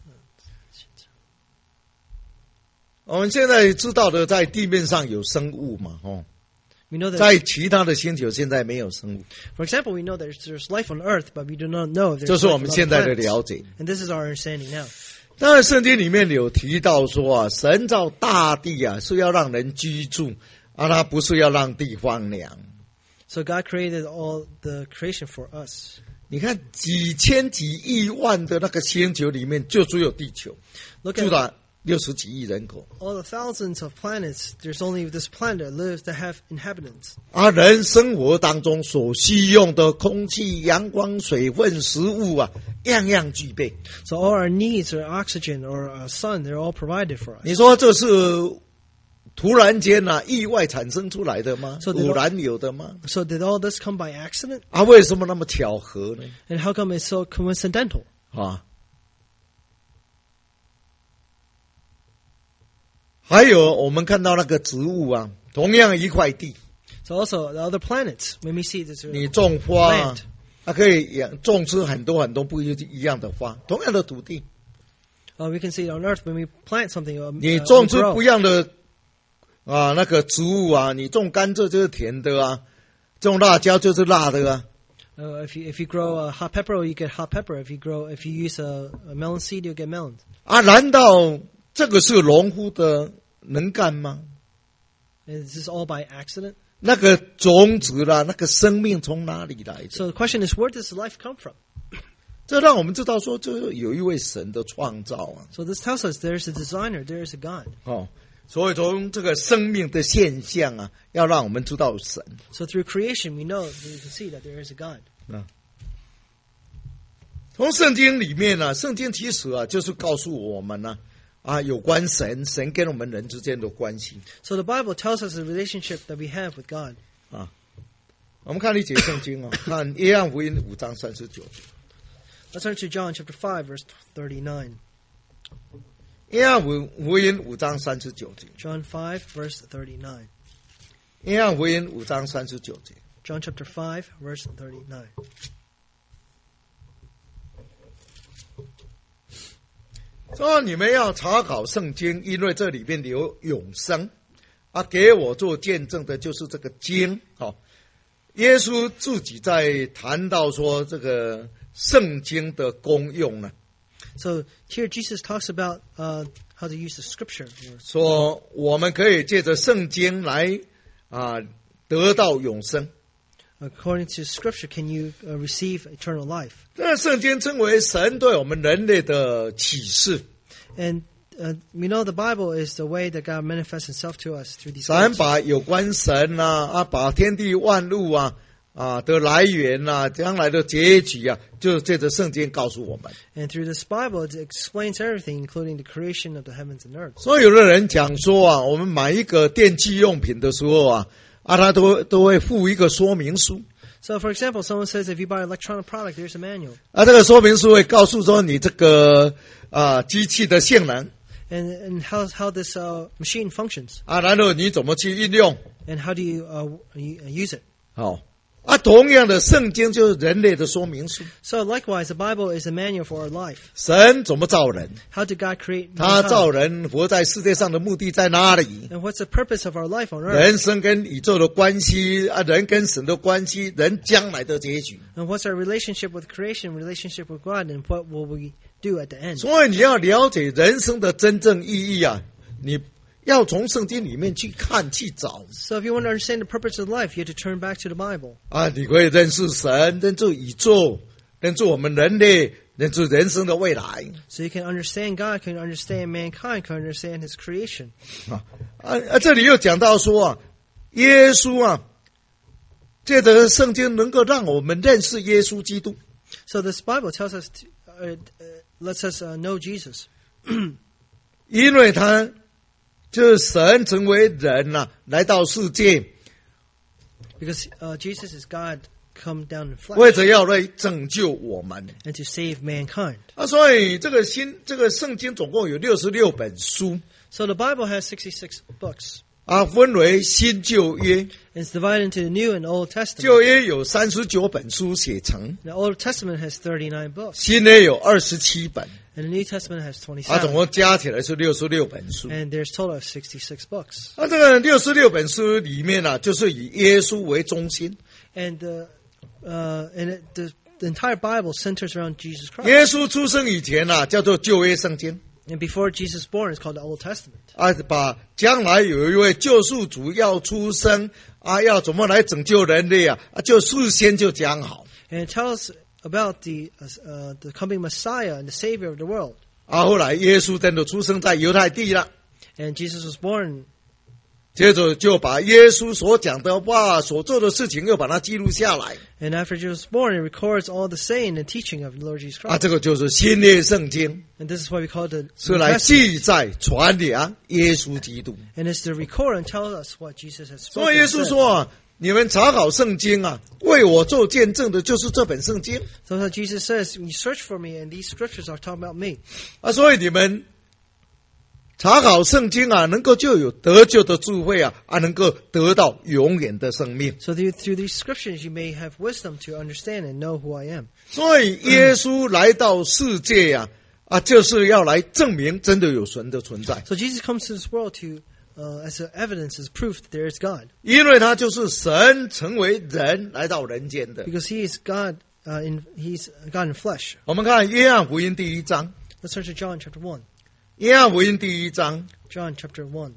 我们现在知道的，在地面上有生物嘛， We know that. 在其他的星球现在没有生物， For example, we know that there's life on Earth, but we do not know if 这 there's 是 life 我 on 们 other 现在的 planets. 了解。 And this is our understanding now. 当然，圣经里面有提到说神造大地是要让人居住，他不是要让地荒凉。 So God created all the creation for us. 你看几千几亿万的那个星球里面，就只有地球， Look 住 at 了60几亿人口。 all the thousands of planets. There's only this planet that lives that have inhabitants. 人生活当中所需用的空气、阳光、水分、食物样样具备。 So all our needs, or oxygen, or sun, they're all provided for us. 你说这是突然间意外产生出来的吗？ So 偶然有的吗？ So did all this come by accident? 为什么那么巧合呢？ And how come it's so coincidental? 还有我们看到那个植物同样一块地， So also the other planets, when we see this, 你种花 plant. 可以种出很多很多不一样的花，同样的土地， We can see it on Earth when we plant something. 你种出 grow. 不一样的那个植物你种甘蔗就是甜的种辣椒就是辣的 If you grow hot pepper, you get hot pepper. If you use a melon seed, you get melons. 难道这个是农夫的能干吗？ Is this all by accident? 那个种子那个生命从哪里来的？ So the question is, where does life come from? 这让我们知道说，这有一位神的创造 So this tells us there's a designer, there is a God. 所以从这个生命的现象要让我们知道神。 So through creation, we can see that there is a God. 从圣经里面圣经其实就是告诉我们有关神跟我们人之间的关系。 So the Bible tells us the relationship that we have with God. 我们看一节圣经看约翰福音5章39节。 Let's turn to John chapter 5, verse 39. 约翰福音5章39节。 John 5, verse 39. 约翰福音5章39节。 John chapter 5, verse 39. 说你们要查考圣经，因为这里面有永生啊。给我做见证的就是这个经。耶稣自己在谈到说这个圣经的功用呢。 So here Jesus talks about how to use the scripture. 说我们可以借着圣经来得到永生。 According to scripture, can you receive eternal life? 这圣经称为神对我们人类的启示。 And we know the Bible is the way that God manifests Himself to us through these 神 words. 把有关神把天地万物的来源将来的结局就借着圣经告诉我们。 And through this Bible, it explains everything, including the creation of the heavens and earth. 所以有的人讲说我们买一个电器用品的时候他都会附一个说明书。 So, for example, someone says if you buy an electronic product, there's a manual. 这个说明书会告诉说你这个机器的性能。 And how this machine functions. 然后你怎么去运用。 And how do you use it? 同样的圣经就是人类的说明书。 So likewise, the Bible is a manual for our life. 神怎么造人？ How did God create 他 mankind? 造人活在世界上的目的在哪里？ And what's the purpose of our life on earth? 人生跟宇宙的关系人跟神的关系，人将来的结局。 And what's our relationship with creation, relationship with God, and what will we do at the end? 所以你要了解人生的真正意义你要从圣经里面去看去找。 So if you want to understand the purpose of life, you have to turn back to the Bible. 你可以认识神，认识宇宙，认识我们人类，认识人生的未来。 So you can understand God, can understand mankind, can understand His creation. 这里又讲到说耶稣借着圣经能够让我们认识耶稣基督。 So this Bible tells us, lets us know Jesus. 因为他就是神成为人来到世界， Because Jesus is God come down in 为 flesh 着要来拯救我们。 and to save mankind. 所以这个圣经总共有66本书 So the Bible has 66 books. 分为新旧约。 It's divided into the New and Old Testament. 旧约有39本书写成， The Old Testament has 39 books. 新约有27本， And the New Testament has 总 27. 共加起来是66本书。 And there's total of 66 books. 这个66本书里面就是以耶稣为中心。 And the entire Bible centers around Jesus Christ. 耶稣出生以前叫做旧约圣经。 And before Jesus was born, it's called the Old Testament. 把将来有一位救赎主要出生要怎么来拯救人类就事先就讲好。 And it tells about the coming Messiah and the Savior of the world. 后来耶稣真的出生在犹太地了， And Jesus was born. 接着就把耶稣所讲的话、所做的事情又把它记录下来。 And after Jesus was born, it records all the saying and teaching of the Lord Jesus Christ. 这个就是新约圣经， And this is why we call it the 是 New 来 Testament. 记载传扬耶稣基督。 And it's to record and tell us what Jesus has 所以 spoken. 耶 and 稣 said. 说你们查考圣经为我做见证的就是这本圣经。 So that Jesus says, you search for me, and these scriptures are talking about me. 所以你们查考圣经能够就有得救的智慧能够得到永远的生命。 So through these scriptures, you may have wisdom to understand and know who I am. 所以耶稣来到世界就是要来证明真的有神的存在。 So Jesus comes to this world to, as evidence, as proof that there is God. 因为他就是神成为人来到人间的。 Because He is God, He's God in flesh. 我们看约翰福音第1章， Let's turn to John chapter 1. 约翰福音第1章 John chapter 1,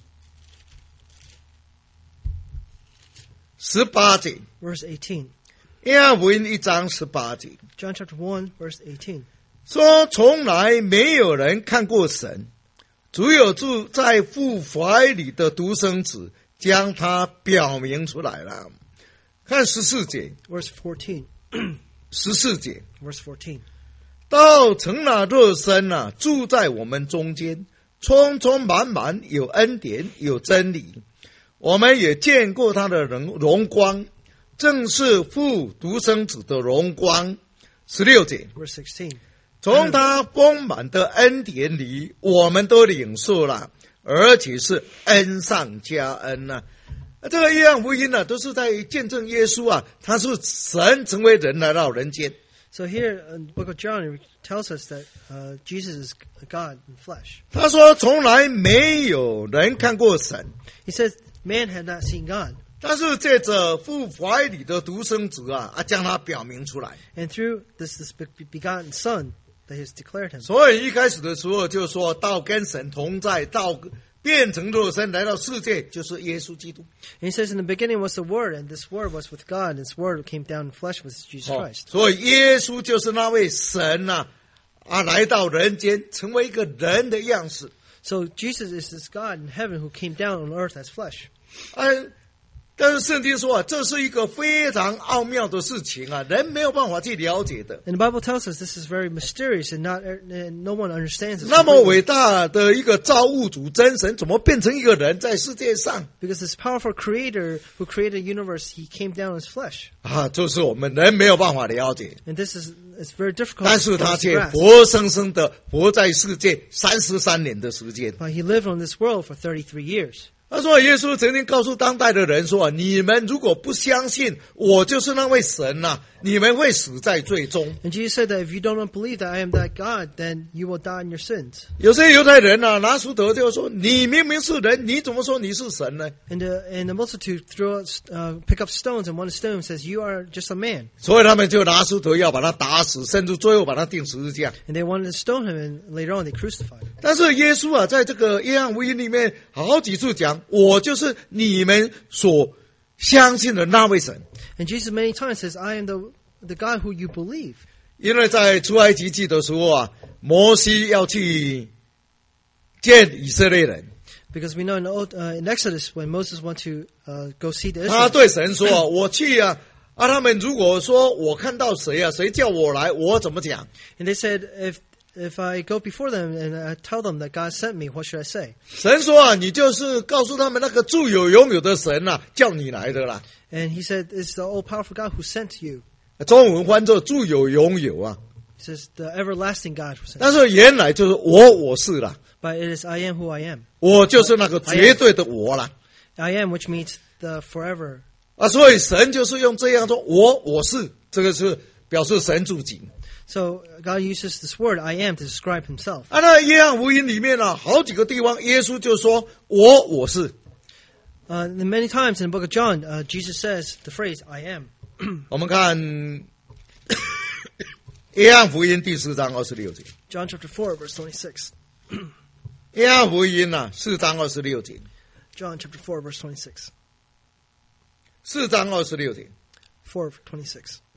18节， verse 18. 约翰福音1章18节 John chapter 1, verse 18. 说，从来没有人看过神，只有住在父怀里的独生子将他表明出来了。看14节， Verse 14. 14节， Verse 14. 道成了肉身住在我们中间，充充满满有恩典有真理。我们也见过他的荣光，正是父独生子的荣光。16节， Verse 16. 从他丰满的恩典里，我们都领受了，而且是恩上加恩这个约翰福音都是在见证耶稣他是神成为人来到人间。 So here in the book of John, it tells us that Jesus is God in flesh. 他说从来没有人看过神， He says, man had not seen God. 但是借着父怀里的独生子将他表明出来。 And through this begotten Son, that He has declared Him. 所以一开始的时候就说道跟神同在，道变成肉身来到世界，就是耶稣基督。 And He says, in the beginning was the Word, and this Word was with God, and this Word came down in flesh with Jesus Christ. 所以耶稣就是那位神来到人间，成为一个人的样式。 So Jesus is this God in heaven who came down on earth as flesh. 但是圣经说这是一个非常奥妙的事情人没有办法去了解的。 And the Bible tells us this is very mysterious, and no one understands it. 那么伟大的一个造物主真神，怎么变成一个人在世界上？ Because this powerful Creator who created the universe, He came down as flesh. And this is it's very difficult 但是 for 他 us to 却 grasp. 活生生的活在世界33年的时间。 But He lived on this world for 33 years. 他说耶稣曾经告诉当代的人说你们如果不相信我就是那位神你们会死在罪中。 And Jesus said that if you don't believe that I am that God, then you will die in your sins. 有些犹太人拿石头就说你明明是人，你怎么说你是神呢？ And the multitude pick up stones, and one stone says, "You are just a man." 所以他们就拿石头要把他打死，甚至最后把他钉十字架。 And they wanted to stone him, and later on they crucified him. 但是耶稣在这个约翰福音里面好几处讲，我就是你们所相信的那位神。 And Jesus many times says, "I am the God who you believe." 因为在出埃及记的时候摩西要去见以色列人， Because we know in Exodus when Moses went to go see the 他 Israelites, 对神说我去他们如果说我看到谁谁叫我来，我怎么讲？ and they said, "If I go before them and I tell them that God sent me, what should I say?" 神说你就是告诉他们那个住有永有的神叫你来的啦。 And He said, "It's the all-powerful God who sent you." 中文翻作住有永有 He says, "The everlasting God who sent you." 但是原来就是我是啦， But it is I am who I am. 我就是那个绝对的我啦。 I am, which means the forever. 所以神就是用这样说我是，这个是表示神自己。 So God uses this word "I am" to describe Himself. 那约翰福音里面好几个地方耶稣就说我是。 Many times in the book of John, Jesus says the phrase "I am." 我们看约翰福音第4章26节。 John chapter 4, verse 26. 约翰福音4章26节。 John chapter 4, verse 26. 4章26节。 4, 26.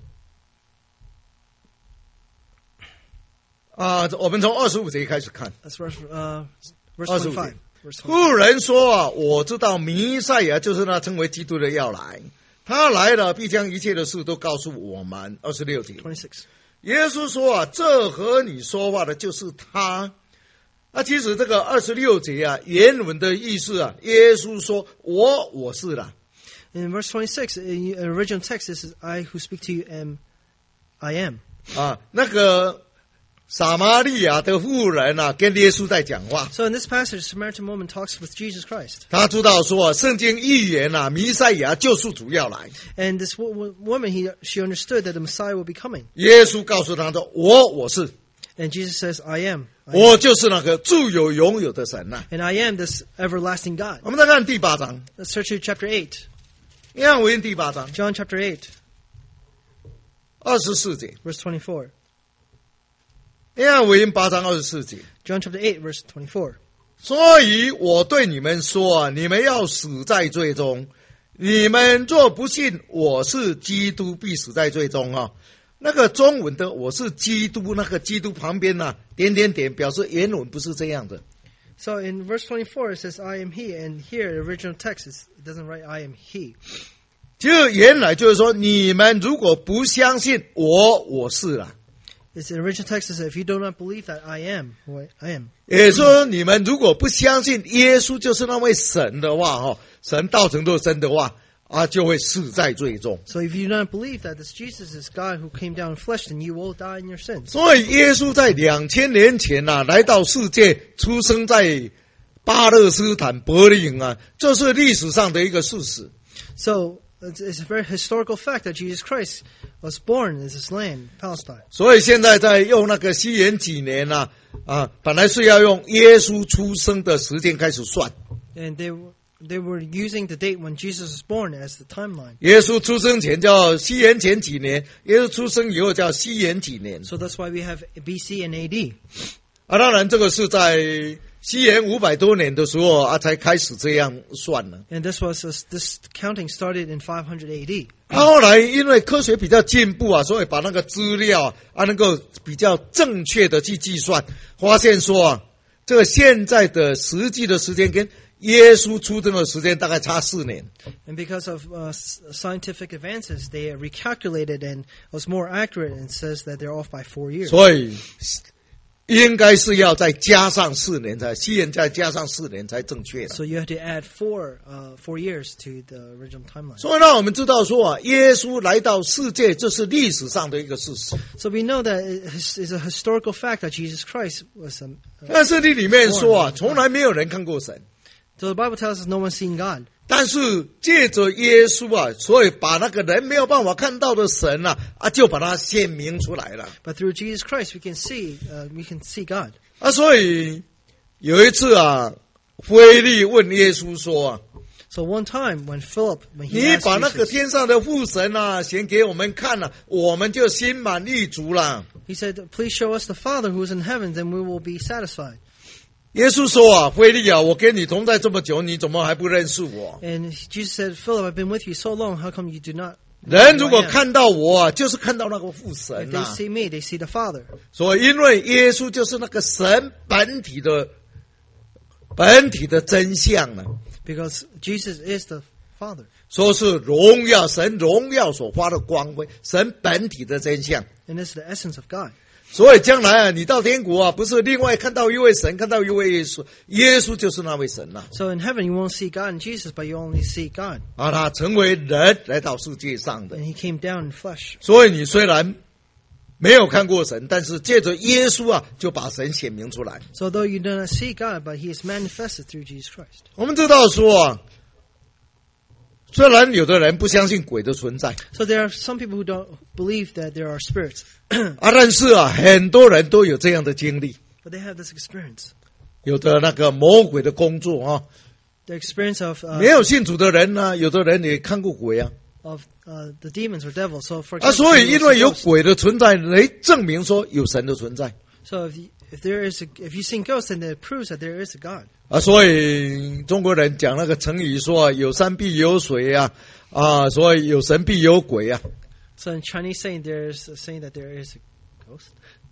我们从25节开始看。 That's verse 25. Verse 25. 妇人说我知道弥赛亚就是那称为基督的要来，他来了必将一切的事都告诉我们。26节。 26. 耶稣说这和你说话的就是他。其实这个26节原文的意思耶稣说我是啦。 In verse 26, in the original text, this is "I who speak to you am I am." 那个撒玛利亚的妇人跟耶稣在讲话。 So in this passage, the Samaritan woman talks with Jesus Christ. 他知道说圣经预言弥赛亚救赎主要来。 And this woman, she understood that the Messiah will be coming. 耶稣告诉他说我是。 And Jesus says, "I am." 我就是那个住有永有的神 And I am this everlasting God. 我们再看第8章。 Let's turn to chapter 8. 约翰福音第8章 John chapter 8, 24节。 verse 24. 约翰福音8章24节。 John chapter 8, verse 24. 所以我对你们说你们要死在罪中。你们若不信我是基督，必死在罪中那个中文的我是基督，那个基督旁边点点点，表示原文不是这样的。 So in verse 24, it says, "I am He." And here, the original text, it doesn't write "I am He." 其实原来就是说，你们如果不相信我是啦。 It's the original text says, "If you do not believe that I am who I am." 也说你们如果不相信耶稣就是那位神的话神道成肉身的话就会死在罪中。 So if you do not believe that this Jesus is God who came down in flesh, then you will die in your sins. 所以耶稣在2000年前来到世界，出生在巴勒斯坦伯利恒这是历史上的一个事实。 So it's a very historical fact that Jesus Christ was born in this land, Palestine. 所以现在在用那个西元几年本来是要用耶稣出生的时间开始算。 And they were using the date when Jesus was born as the timeline. 耶稣出生前叫西元前几年，耶稣出生以后叫西元几年。 So that's why we have BC and AD. 当然这个是在西元500多年的时候才开始这样算了。 And this counting started in 500 AD. 后来因为科学比较进步所以把那个资料能够比较正确的去计算，发现说这个现在的实际的时间跟耶稣出生的时间大概差4年。 And because of scientific advances, they recalculated and was more accurate and says that they're off by 4 years. 所以应该是要再加上4年才，西元再加上4年才正确的。 So you have to add 4 years to the original timeline. 所以让我们知道说耶稣来到世界，这是历史上的一个事实。 So we know that it's a historical fact that Jesus Christ was. 但是里面说从来没有人看过神。 So the Bible tells us no one's seen God. 但是借着耶稣所以把那个人没有办法看到的神就把它显明出来了。 But through Jesus Christ, we can see God. 所以有一次腓利问耶稣说 So one time when Philip, when he 你 asked 把那个 Jesus, 天上的父神显给我们看了，我们就心满意足了。 he said, "Please show us the Father who is in heaven, then we will be satisfied." 耶稣说腓利我跟你同在这么久，你怎么还不认识我？ And Jesus said, "Philip, I've been with you so long. How come you do not?" 人如果看到我就是看到那个父 If 神 they see me, they see the Father. 所以因为耶稣就是那个神本体的真相了， Because Jesus is the Father. 说是荣耀神荣耀所发的光辉，神本体的真相。 And it's the essence of God. 所以将来你到天国不是另外看到一位神，看到一位耶稣，耶稣就是那位神 So in heaven, you won't see God and Jesus, but you only see God. 他成为人来到世界上的。 And he came down in flesh. 所以你虽然没有看过神，但是借着耶稣就把神显明出来。 So though you do not see God, but he is manifested through Jesus Christ. 我们知道说虽然有的人不相信鬼的存在 So there are some people who don't believe that there are spirits. 但是很多人都有这样的经历， But they have this experience. 有的那个魔鬼的工作 The experience of 没有信主的人有的人也看过鬼 the demons or devils. So for example, 所以因为有 ghosts. 鬼的存在来证明说有神的存在 So if you've seen ghosts, then it proves that there is a God. 所以中国人讲那个成语说有山必有水所以有神必有鬼 So in Chinese saying, there's a saying that there is a ghost.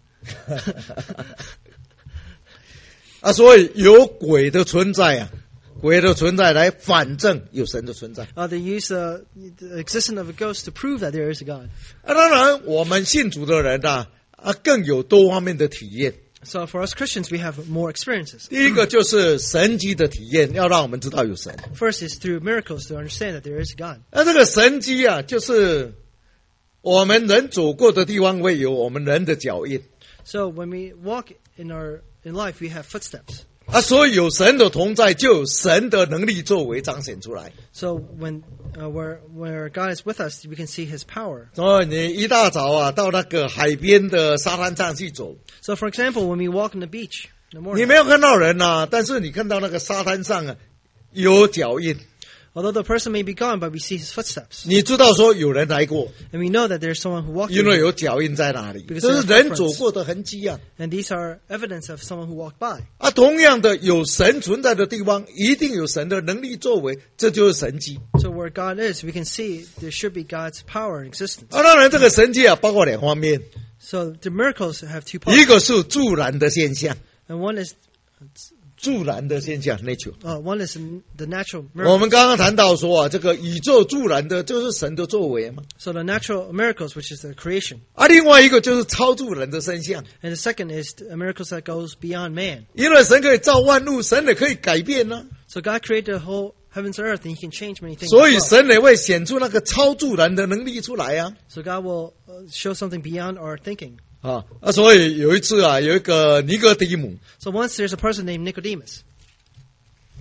所以有鬼的存在鬼的存在来反证有神的存在 They use the existence of a ghost to prove that there is a God. 当然我们信主的人更有多方面的体验。 So for us Christians, we have more experiences. 第一个就是神迹的体验，要让我们知道有神。 First is through miracles to understand that there is a God. 这个神迹就是我们人走过的地方会有我们人的脚印 So when we walk in life, we have footsteps. 所以有神的同在，就有神的能力作为彰显出来。 So when where God is with us, we can see His power. 所以你一大早到那个海边的沙滩上去走， So for example, when we walk on the beach in the 你 morning, 没有看到人但是你看到那个沙滩上有脚印， although the person may be gone, but we see his footsteps. 你知道说有人来过， And we know that there's someone who walked 因为 in, 有脚印在那里， Because 这是 there are 人走过的痕迹 and these are evidence of someone who walked by. 同样的，有神存在的地方，一定有神的能力作为，这就是神迹。 So where God is, we can see there should be God's power in existence. 当然，这个神迹包括两方面， So the miracles have two 一 parts, 个是自然的现象， and one is 自然的现象 nature。 one is the natural 我 miracles. 们刚刚谈到说这个宇宙自然的就是神的作为嘛。 So the natural miracles, which is the creation, 另外一个就是超自然的现象， and the second is miracles that goes beyond man. 因为神可以造万物，神也可以改变呢， So God created the whole heavens and earth, and He can change many things. 所以 as well. 神也会显出那个超自然的能力出来 So God will show something beyond our thinking. 所以有一次有一个尼哥底母， So once there's a person named Nicodemus.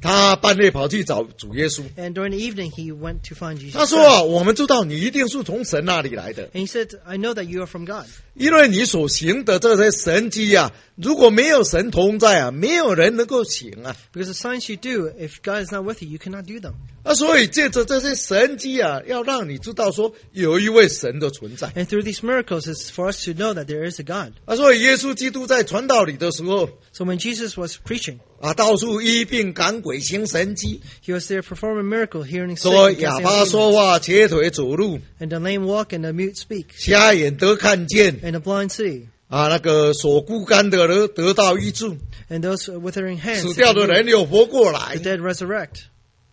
他半夜跑去找主耶稣， And during the evening, he went to find 他 Jesus. 说我们知道你一定是从神那里来的， And he said, I know that you are from God. 因为你所行的这些神迹啊，如果没有神同在啊，没有人能够行啊。 Because the signs you do, if God is not with you, you cannot do them. 所以借着这些神迹啊，要让你知道说有一位神的存在。 And through these miracles, it's for us to know that there is a God. 所以耶稣基督在传道里的时候 So when Jesus was preaching, 到处医病赶鬼行神迹， he was there performing miracle, healing 说 sick, 哑 casting 巴 out 说 demons, 话，瘸腿走路， and the lame walk and the mute speak, 瞎眼得看见， and the blind see, 那个手枯干的人得到医治， and those withering hands, 死掉的人又活过来 the dead resurrect.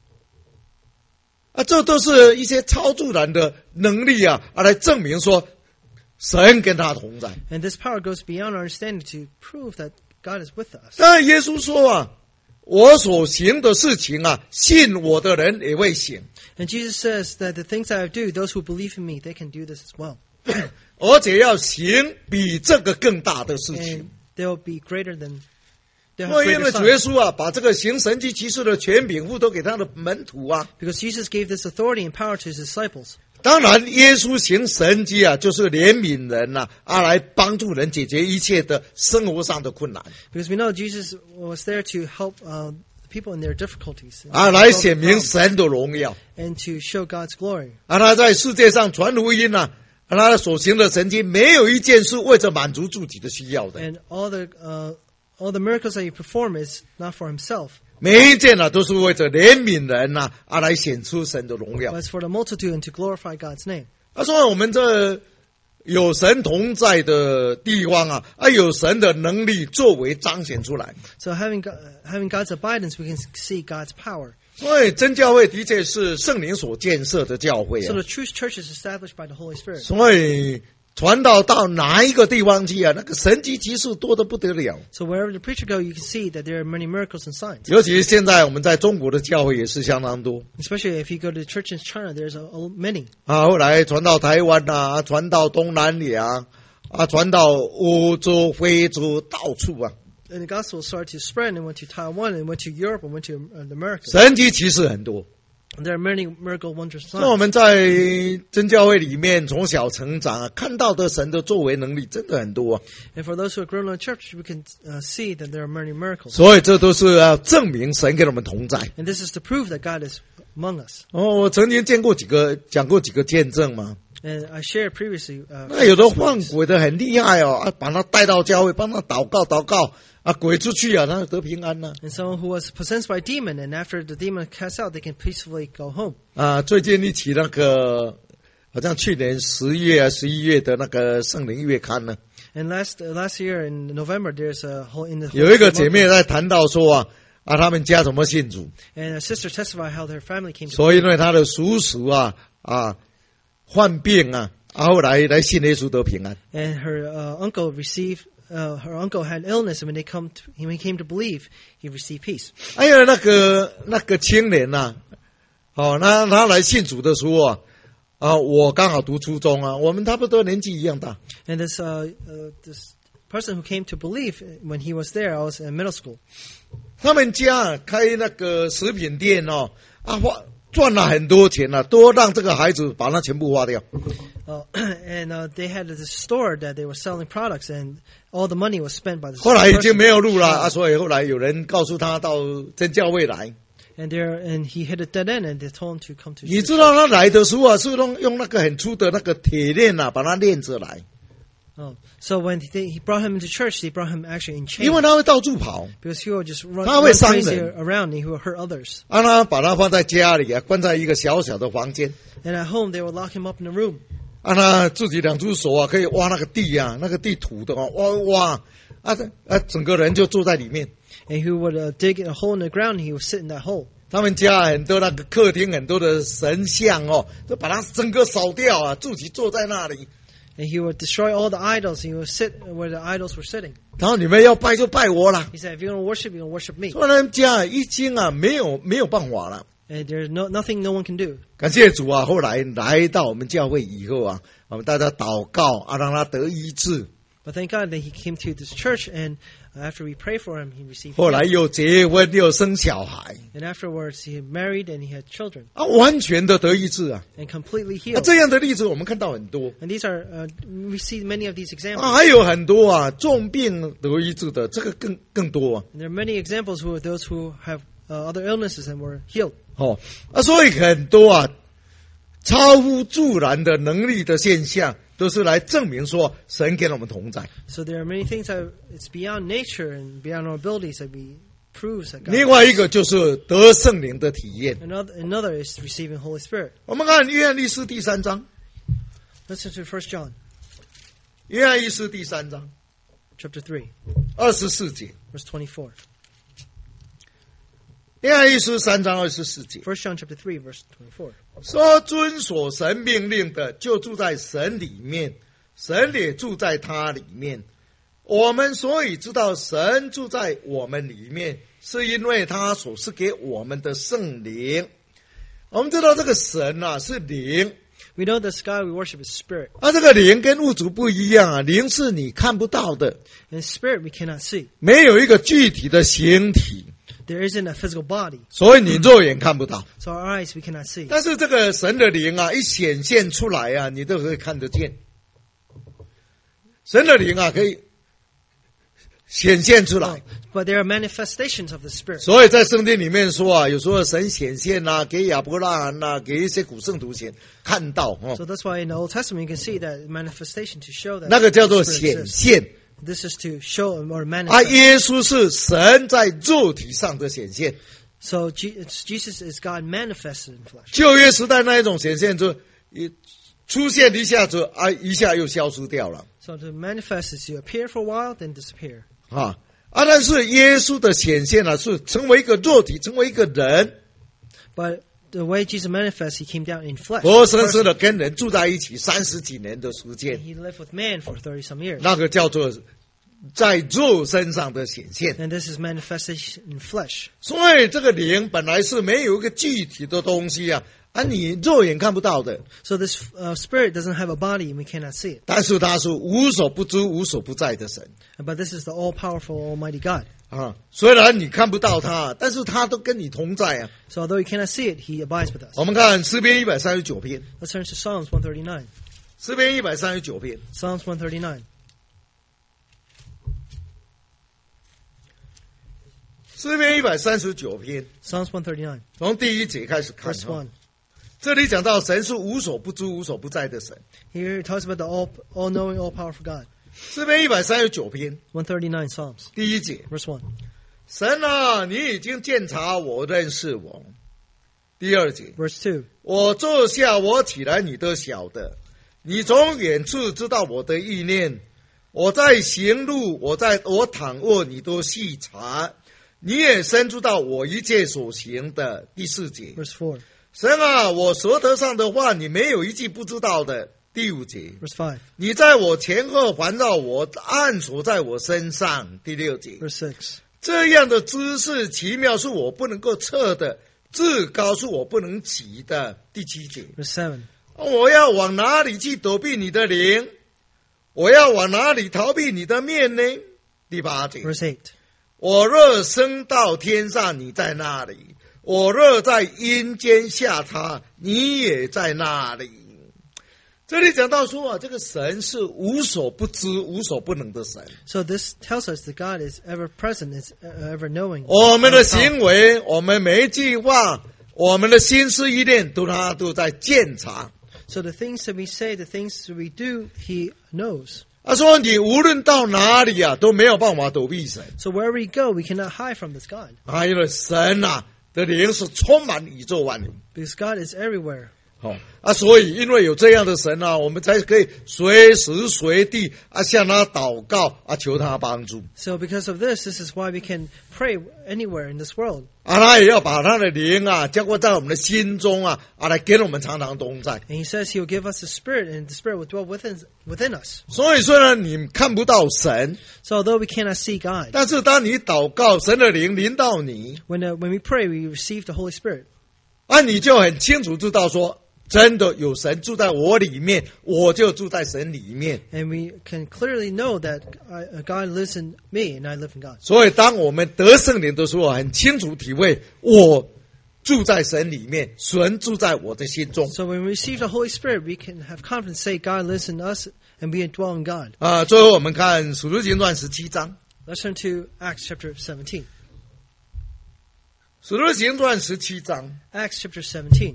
这都是一些超自然的能力啊，来证明说神跟他同在。 And this power goes beyond our understanding to prove that God is with us. 但耶稣说啊，我所行的事情啊，信我的人也会行， And Jesus says that the things that I do, those who believe in me, they can do this as well. 而且要行比这个更大的事 And 情。 they'll be greater than, they'll have 因 greater 为主耶 signs. 稣啊，把这个行神迹奇事的权柄付都给他的门徒啊。 Because Jesus gave this authority and power to his disciples. 当然，耶稣行神迹啊，就是怜悯人呐，来帮助人解决一切的生活上的困难， Because we know Jesus was there to help people in their difficulties. 来显明神的荣耀。 And to show God's glory. 他在世界上传福音啊，他所行的神迹，没有一件是为着满足自己的需要的， And all the miracles that he performed is not for himself, 每一件啊都是为着怜悯人呐，来显出神的荣耀 but。it's for the multitude and to glorify God's name. 所以我们这有神同在的地方啊，有神的能力作为彰显出来。 So having God's abidance, we can see God's power. 所以真教会的确是圣灵所建设的教会 So 啊。 the true church is established by the Holy Spirit. 所以传到哪一个地方去啊，那个神迹奇事多得不得了。 So wherever the preacher go, you can see that there are many miracles and signs. 尤其现在我们在中国的教会也是相当多 Especially if you go to church in China, there's many. 后来传到台湾啊，传到东南亚传到欧洲、非洲，到处啊， And the gospel started to spread and went to Taiwan and went to Europe and went to the Americas. 神迹奇事很多。 And there are many miracle wondrous 所以我 signs. 们在真教会里面从小成长啊，看到的神的作为能力真的很多啊。 And for those who have grown up in church, we can see that there are many miracles. 所以这都是要证明神跟我们同在。 And this is to prove that God is among us. 我曾经讲过几个见证嘛。 And I shared previously. 那有的换鬼的很厉害哦，把他带到教会，帮他祷告鬼出去啊，他得平安呢。 And someone who was possessed by a demon, and after the demon casts out, they can peacefully go home. 最近一期那个好像去年10月11月的那个圣灵月刊呢， And last year in November, there's a whole in the 有一个姐妹在谈到说他们家怎么信主， and a sister testified how their family came to. 说因为他的叔叔患病后来信耶稣得平安。 And her uncle received. Her uncle had illness, and when he came to believe, he received peace. 还有那个青年他来信主的时候我刚好读初中我们差不多年纪一样大。 And this person who came to believe when he was there, I was in middle school. 他们家开那个食品店赚了很多钱都让这个孩子把那全部花掉。 And they had this store that they were selling products, and all the money was spent by the 后来已经 person. 没有路了所以后来有人告诉他到真教会来。 And he hit a dead end, and they told him to come to. 你知道他来的时候是用那个很粗的那个铁链把他链着来， So when he brought him into church, they brought him actually in 因为 chains 他会到处跑 because he would just run 他会伤 crazy 人 around, and he would hurt others. 他把他放在家里关在一个小小的房间 And at home, they would lock him up in a room. 他自己2只手可以挖那个地那个地土的挖整个人就坐在里面。 And he would dig a hole in the ground, and he would sit in that hole. 他们家很多那个客厅很多的神像都把它整个扫掉自己坐在那里。 And he would destroy all the idols. He would sit where the idols were sitting. 然后你们要拜就拜我啦。 He said, "If you're going to worship, you're going to worship me." 所以他们家已经没有办法了。 And there's nothing no one can do. 感谢主后来来到我们教会以后我们大家祷告让他得医治。 But thank God that he came to this church, and after we pray for him, he received 后来 healing. 又结婚又生小孩。 And afterwards, he married and he had children 啊，完全的得医治啊！ and completely 啊， healed. 这样的例子我们看到很多 And these are, we see many of these examples. 啊，还有很多啊，重病得医治的，这个更多啊。 And there are many examples who are those who have other illnesses and were healed. 哦，啊，所以很多啊，超乎自然的能力的现象，都是来证明说神跟我们同在。 So there are many things that it's beyond nature and beyond our abilities that we proves that God. 另外一个就是得圣灵的体验。 Another is receiving Holy Spirit. 我们看约翰一书第3章， Listen to 1 John 约翰一书第3章 chapter 3, 24节， verse 24. 约翰一书3章24节 1 John chapter 3, verse 24. 说：遵守神命令的，就住在神里面，神也住在他里面。我们所以知道神住在我们里面，是因为他所赐给我们的圣灵。我们知道这个神啊是灵， We know this God we worship is spirit. 啊，这个灵跟物质不一样啊，灵是你看不到的， And spirit we cannot see. 没有一个具体的形体， There isn't a physical body. 所以你肉眼看不到。 So our eyes we cannot see. 但是这个神的灵啊，一显现出来啊，你都可以看得见。神的灵啊，可以显现出来。 But there are manifestations of the spirit. 所以在圣经里面说啊，有时候神显现啊，给亚伯拉罕啊，给一些古圣徒看到哦， So that's why in the Old Testament you can see that manifestation to show that 那个叫做 the spirit 显 exists. 现。 This is to show or 啊， manifest. 耶稣是神在肉体上的显现。 So Jesus is God manifested in flesh. 旧约时代那一种显现，就一出现一下子啊，一下又消失掉了 So to manifest is to appear for a while, then disappear. 啊。但是耶稣的显现啊，是成为一个肉体，成为一个人， But the way Jesus manifests, he came down in flesh. 活生生的跟人住在一起30几年的时间， He lived with man for 30 some years. 那个叫做在肉身上的显现。 And this is manifestation in flesh. 所以这个灵本来是没有一个具体的东西啊，你肉眼看不到的， So this spirit doesn't have a body and we cannot see it. 但是他是无所不知、无所不在的神 But this is the all-powerful Almighty God. 啊。虽然你看不到他，但是他都跟你同在啊。 So although you cannot see it, he abides with us. 我们看诗篇139篇， Let's turn to Psalms 139. 诗篇139篇， Psalms 139. 诗篇139篇， Psalms 139, 从第1节开始看 verse 哈 1. 这里讲到神是无所不知、无所不在的神。 Here it talks about the all-knowing, all-powerful God. 诗篇139篇 139 Psalms, 第1节， verse 1. 神啊，你已经鉴察我、认识我。第2节， Verse 2. 我坐下，我起来，你都晓得。你从远处知道我的意念。我在行路，我躺卧，你都细察。你也深知道我一切所行的。第4节， Verse 4. 神啊，我舌头上的话，你没有一句不知道的。第5节， Verse 5. 你在我前后环绕我，按锁在我身上。第6节， Verse 6. 这样的知识奇妙，是我不能够测的；至高是我不能及的。第7节， Verse 7. 我要往哪里去躲避你的灵？我要往哪里逃避你的面呢？第8节， Verse 8. 我若升到天上，你在那里；我若在阴间下榻，你也在那里。这里讲到说啊，这个神是无所不知、无所不能的神。 So this tells us that God is ever present, is ever knowing. 我们的行为，我们每一句话，我们的心思意念，他都在鉴察。 So the things that we say, the things that we do, he knows. 他说：“你无论到哪里啊，都没有办法躲避神 So wherever we go, we cannot hide from this God. 啊，因为神啊的灵是充满宇宙万有。 Because God is everywhere. 所以因为有这样的神啊，我们才可以随时随地向他祷告求他帮助 So because of this is why we can pray anywhere in this world. 他也要把他的灵浇灌在我们的心中来跟我们常常同在。 And he says he will give us the Spirit, and the Spirit will dwell within us. 所以虽然你看不到神， So although we cannot see God, 但是当你祷告，神的灵临到你 when we pray, we receive the Holy Spirit. 你就很清楚知道说， 真的有神住在我里面，我就住在神里面。 And we can clearly know that God lives in me and I live in God. 所以当我们得圣灵的时候，很清楚体会我住在神里面，神住在我的心中。 So when we receive the Holy Spirit, we can have confidence, say God lives in us and we dwell in God. 最后我们看使徒行传17章。 Let's turn to Acts chapter 17. 使徒行传17章 Acts chapter 17,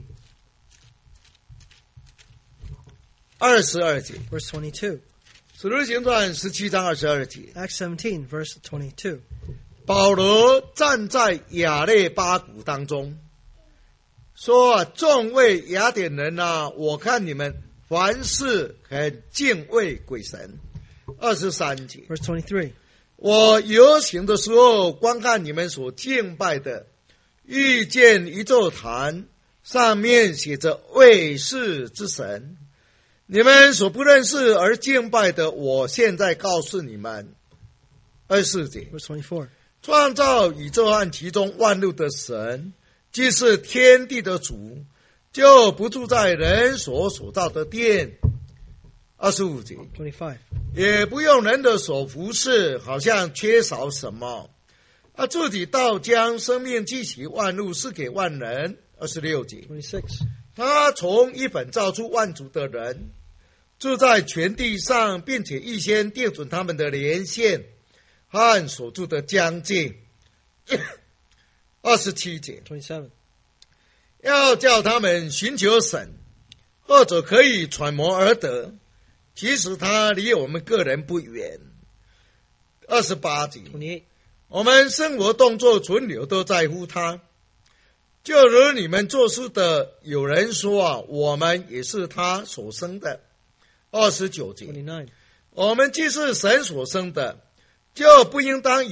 22节。 verse 22. 使徒行传17章22节。 Acts 17, verse 22. 保罗站在亚列巴谷当中，说：“众位雅典人啊，我看你们凡事很敬畏鬼神。”23节。 Verse 23. 我游行的时候，观看你们所敬拜的，遇见一座坛，上面写着卫士之神。你们所不认识而敬拜的，我现在告诉你们。24节。 Verse 24. 创造宇宙和其中万物的神，既是天地的主，就不住在人所造的殿。25节。 25. 也不用人的手服侍，好像缺少什么。自己倒将生命气息万物赐给万人。26节。 26. 他从一本造出万族的人，住在全地上，并且预先定准他们的年限和所住的疆界。27节。 27. 要叫他们寻求神，或者可以揣摩而得。其实他离我们个人不远。28节。 28. 我们生活动作存留都在乎他，就如你们做事的有人说我们也是他所生的。29节。 29. 我们既是神所生的，就不应当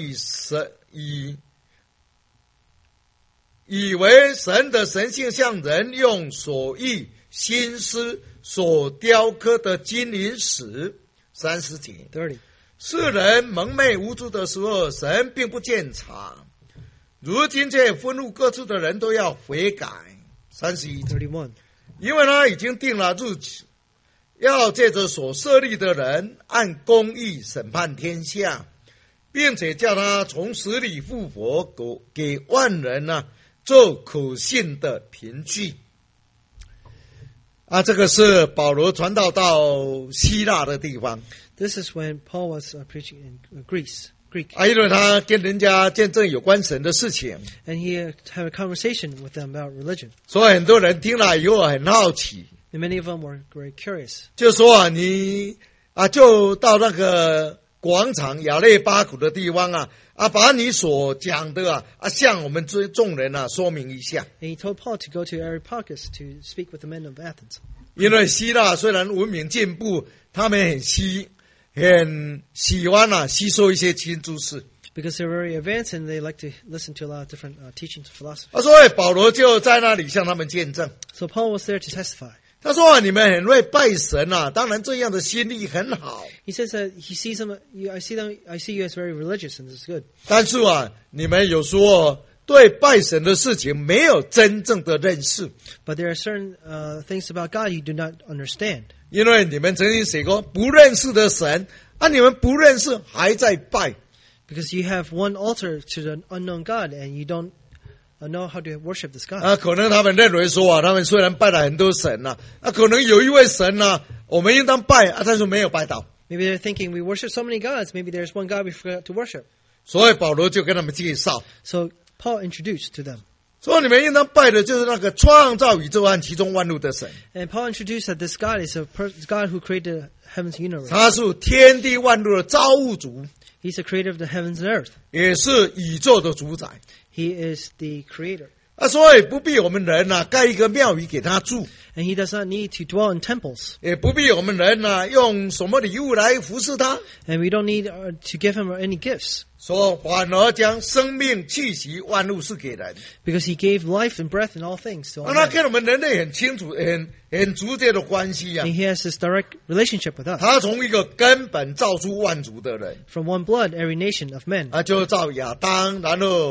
以为神的神性像人用手艺心思所雕刻的金银石。30节。 30. 世人蒙昧无知的时候，神并不见察。如今这愤怒各处的人都要悔改。31节。 31. 因为他已经定了日子，要借着所设立的人按公义审判天下，并且叫他从死里复活，给万人做可信的凭据。这个是保罗传道到希腊的地方。 This is when Paul was preaching in Greek. 因为他跟人家见证有关神的事情， And he had a conversation with them about religion. 所以很多人听了以后很好奇， And many of them were very curious. 就说你就到那个广场亚列巴谷的地方把你所讲的向我们众人说明一下。 And he told Paul to go to Areopagus to speak with the men of Athens. 因为希腊虽然文明进步，他们很喜欢吸收一些新知识。 Because they're very advanced and they like to listen to a lot of different teachings of philosophy. 所以保罗就在那里向他们见证。 So Paul was there to testify. 他说你们很会拜神当然这样的心力很好。 He says that he sees them. I see you as very religious, and this is good. 但是你们有时候对拜神的事情没有真正的认识， But there are certain things about God you do not understand. 因为你们曾经写过不认识的神你们不认识还在拜。 Because you have one altar to the unknown God, and you don't know how to worship this God. 可能他们认为说他们虽然拜了很多神可能有一位神我们应当拜但是没有拜到。 Maybe they're thinking we worship so many gods. Maybe there's one God we forgot to worship. 所以保罗就跟他们介绍， So Paul introduced to them. 说你们应当拜的就是那个创造宇宙和其中万物的神。 And Paul introduced that this God is a God who created the heavens and universe. 他是天地万物的造物主， He's the creator of the heavens and earth. 也是宇宙的主宰。 He is the creator. 所以不必我们人盖一个庙宇给他住， And he does not need to dwell in temples. 也不必我们人用什么礼物来服侍他， And we don't need to give him any gifts. 说反而将生命气息万物是给人。 Because he gave life and breath and all things to all 他 men. 跟我们人类很清楚、很直接的关系 And he has this direct relationship with us. 他从一个根本造出万族的人 From one blood, every nation of men. 就造亚当，然后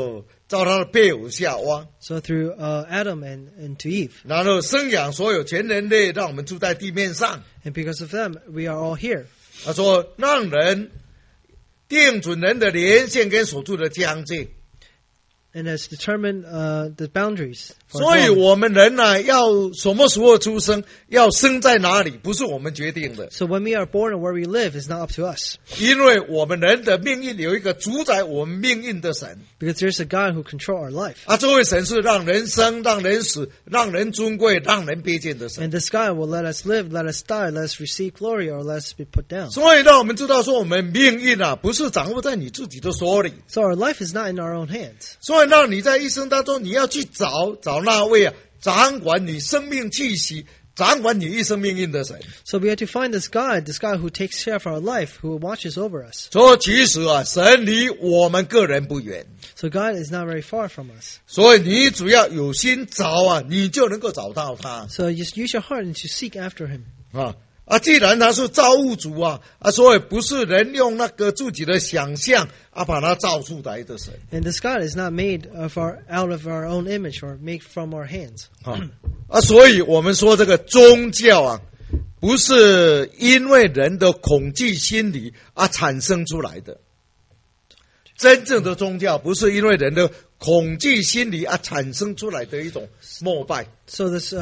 造他的配偶夏娃， So through Adam and to Eve. 然后生养所有全人类，让我们住在地面上。 And because of them, we are all here. 他说，让人定准人的年限跟所住的疆界。 And has determined the boundaries. For 所以 home. 我们人呢、要什么时候出生，要生在哪里，不是我们决定的， So when we are born and where we live is not up to us. 因为我们人的命运有一个主宰我们命运的神。 Because there's a God who controls our life. 啊，这位神是让人生、让人死、让人尊贵、让人卑贱的神。 And this God will let us live, let us die, let us receive glory, or let us be put down. 所以让我们知道说，我们命运啊，不是掌握在你自己的手里。 So our life is not in our own hands. 所以让你在一生当中，你要去找那位啊，掌管你生命气息、掌管你一生命运的神。 So we have to find this God who takes care of our life, who watches over us. 所以其实啊，神离我们个人不远。 So God is not very far from us. 所以你只要有心找啊，你就能够找到他 So just use your heart and to seek after Him. 啊！既然他是造物主啊，所以不是人用那个自己的想象啊把它造出来的神 And this God is not made out of our own image or made from our hands. 所以我们说这个宗教啊，不是因为人的恐惧心理啊产生出来的。真正的宗教不是因为人的恐惧心理啊产生出来的一种膜拜。 So this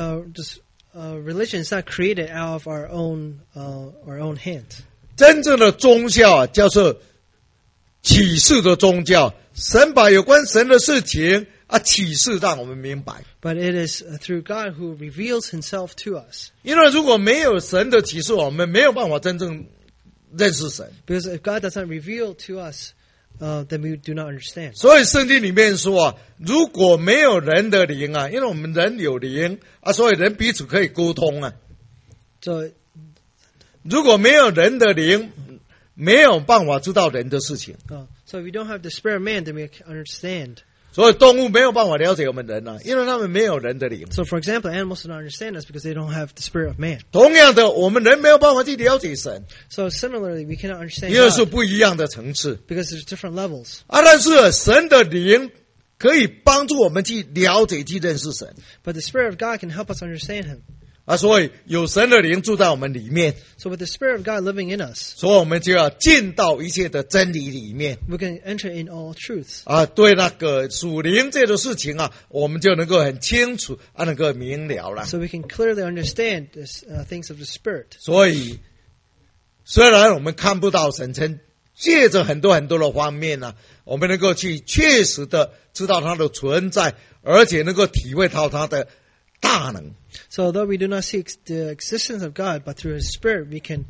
religion is not created out of our own hands. 真正的宗教啊，叫做启示的宗教，神把有关神的事情啊启示让我们明白。 But it is through God who reveals Himself to us. 因为如果没有神的启示，我们没有办法真正认识神。 Because if God does not reveal to us, then we do not understand. 所以圣经里面说啊，如果没有人的灵啊，因为我们人有灵啊，所以人彼此可以沟通啊。 So 如果没有人的灵，没有办法知道人的事情。 so if we don't have the spirit of man, then we can understand. 所以动物没有办法了解我们人啊，因为他们没有人的灵。 So for example, animals do not understand us because they don't have the spirit of man. 同样的，我们人没有办法去了解神， So similarly, we cannot understand 因为是 God 不一样的层次 because there's different levels. 啊。但是神的灵可以帮助我们去了解、去认识神 But the spirit of God can help us understand Him. 啊。所以有神的灵住在我们里面， So with the spirit of God living in us, 所以我们就要进到一切的真理里面 we can enter in all truths. 啊。对那个属灵这个事情啊，我们就能够很清楚啊，能够明了了。 So we can clearly understand this, things of the spirit. 所以虽然我们看不到神，借着很多的方面呢、我们能够去确实的知道它的存在，而且能够体会到它的大能。 So though we do not see the existence of God, but through His Spirit, we can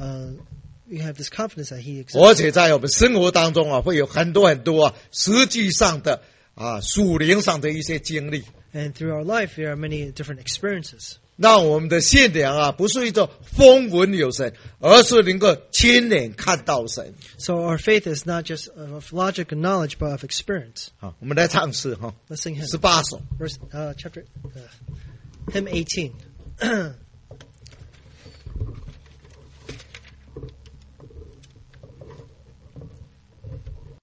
we have this confidence that He exists. 而且在我们生活当中啊，会有很多啊，实际上的啊属灵上的一些经历， And through our life, there are many different experiences. 让我们的信仰啊，不是一种风闻有神，而是能够亲眼看到神。 So our faith is not just of logic and knowledge, but of experience. 好，我们来唱诗哈， Let's sing hymn. 18首。 Hymn 18.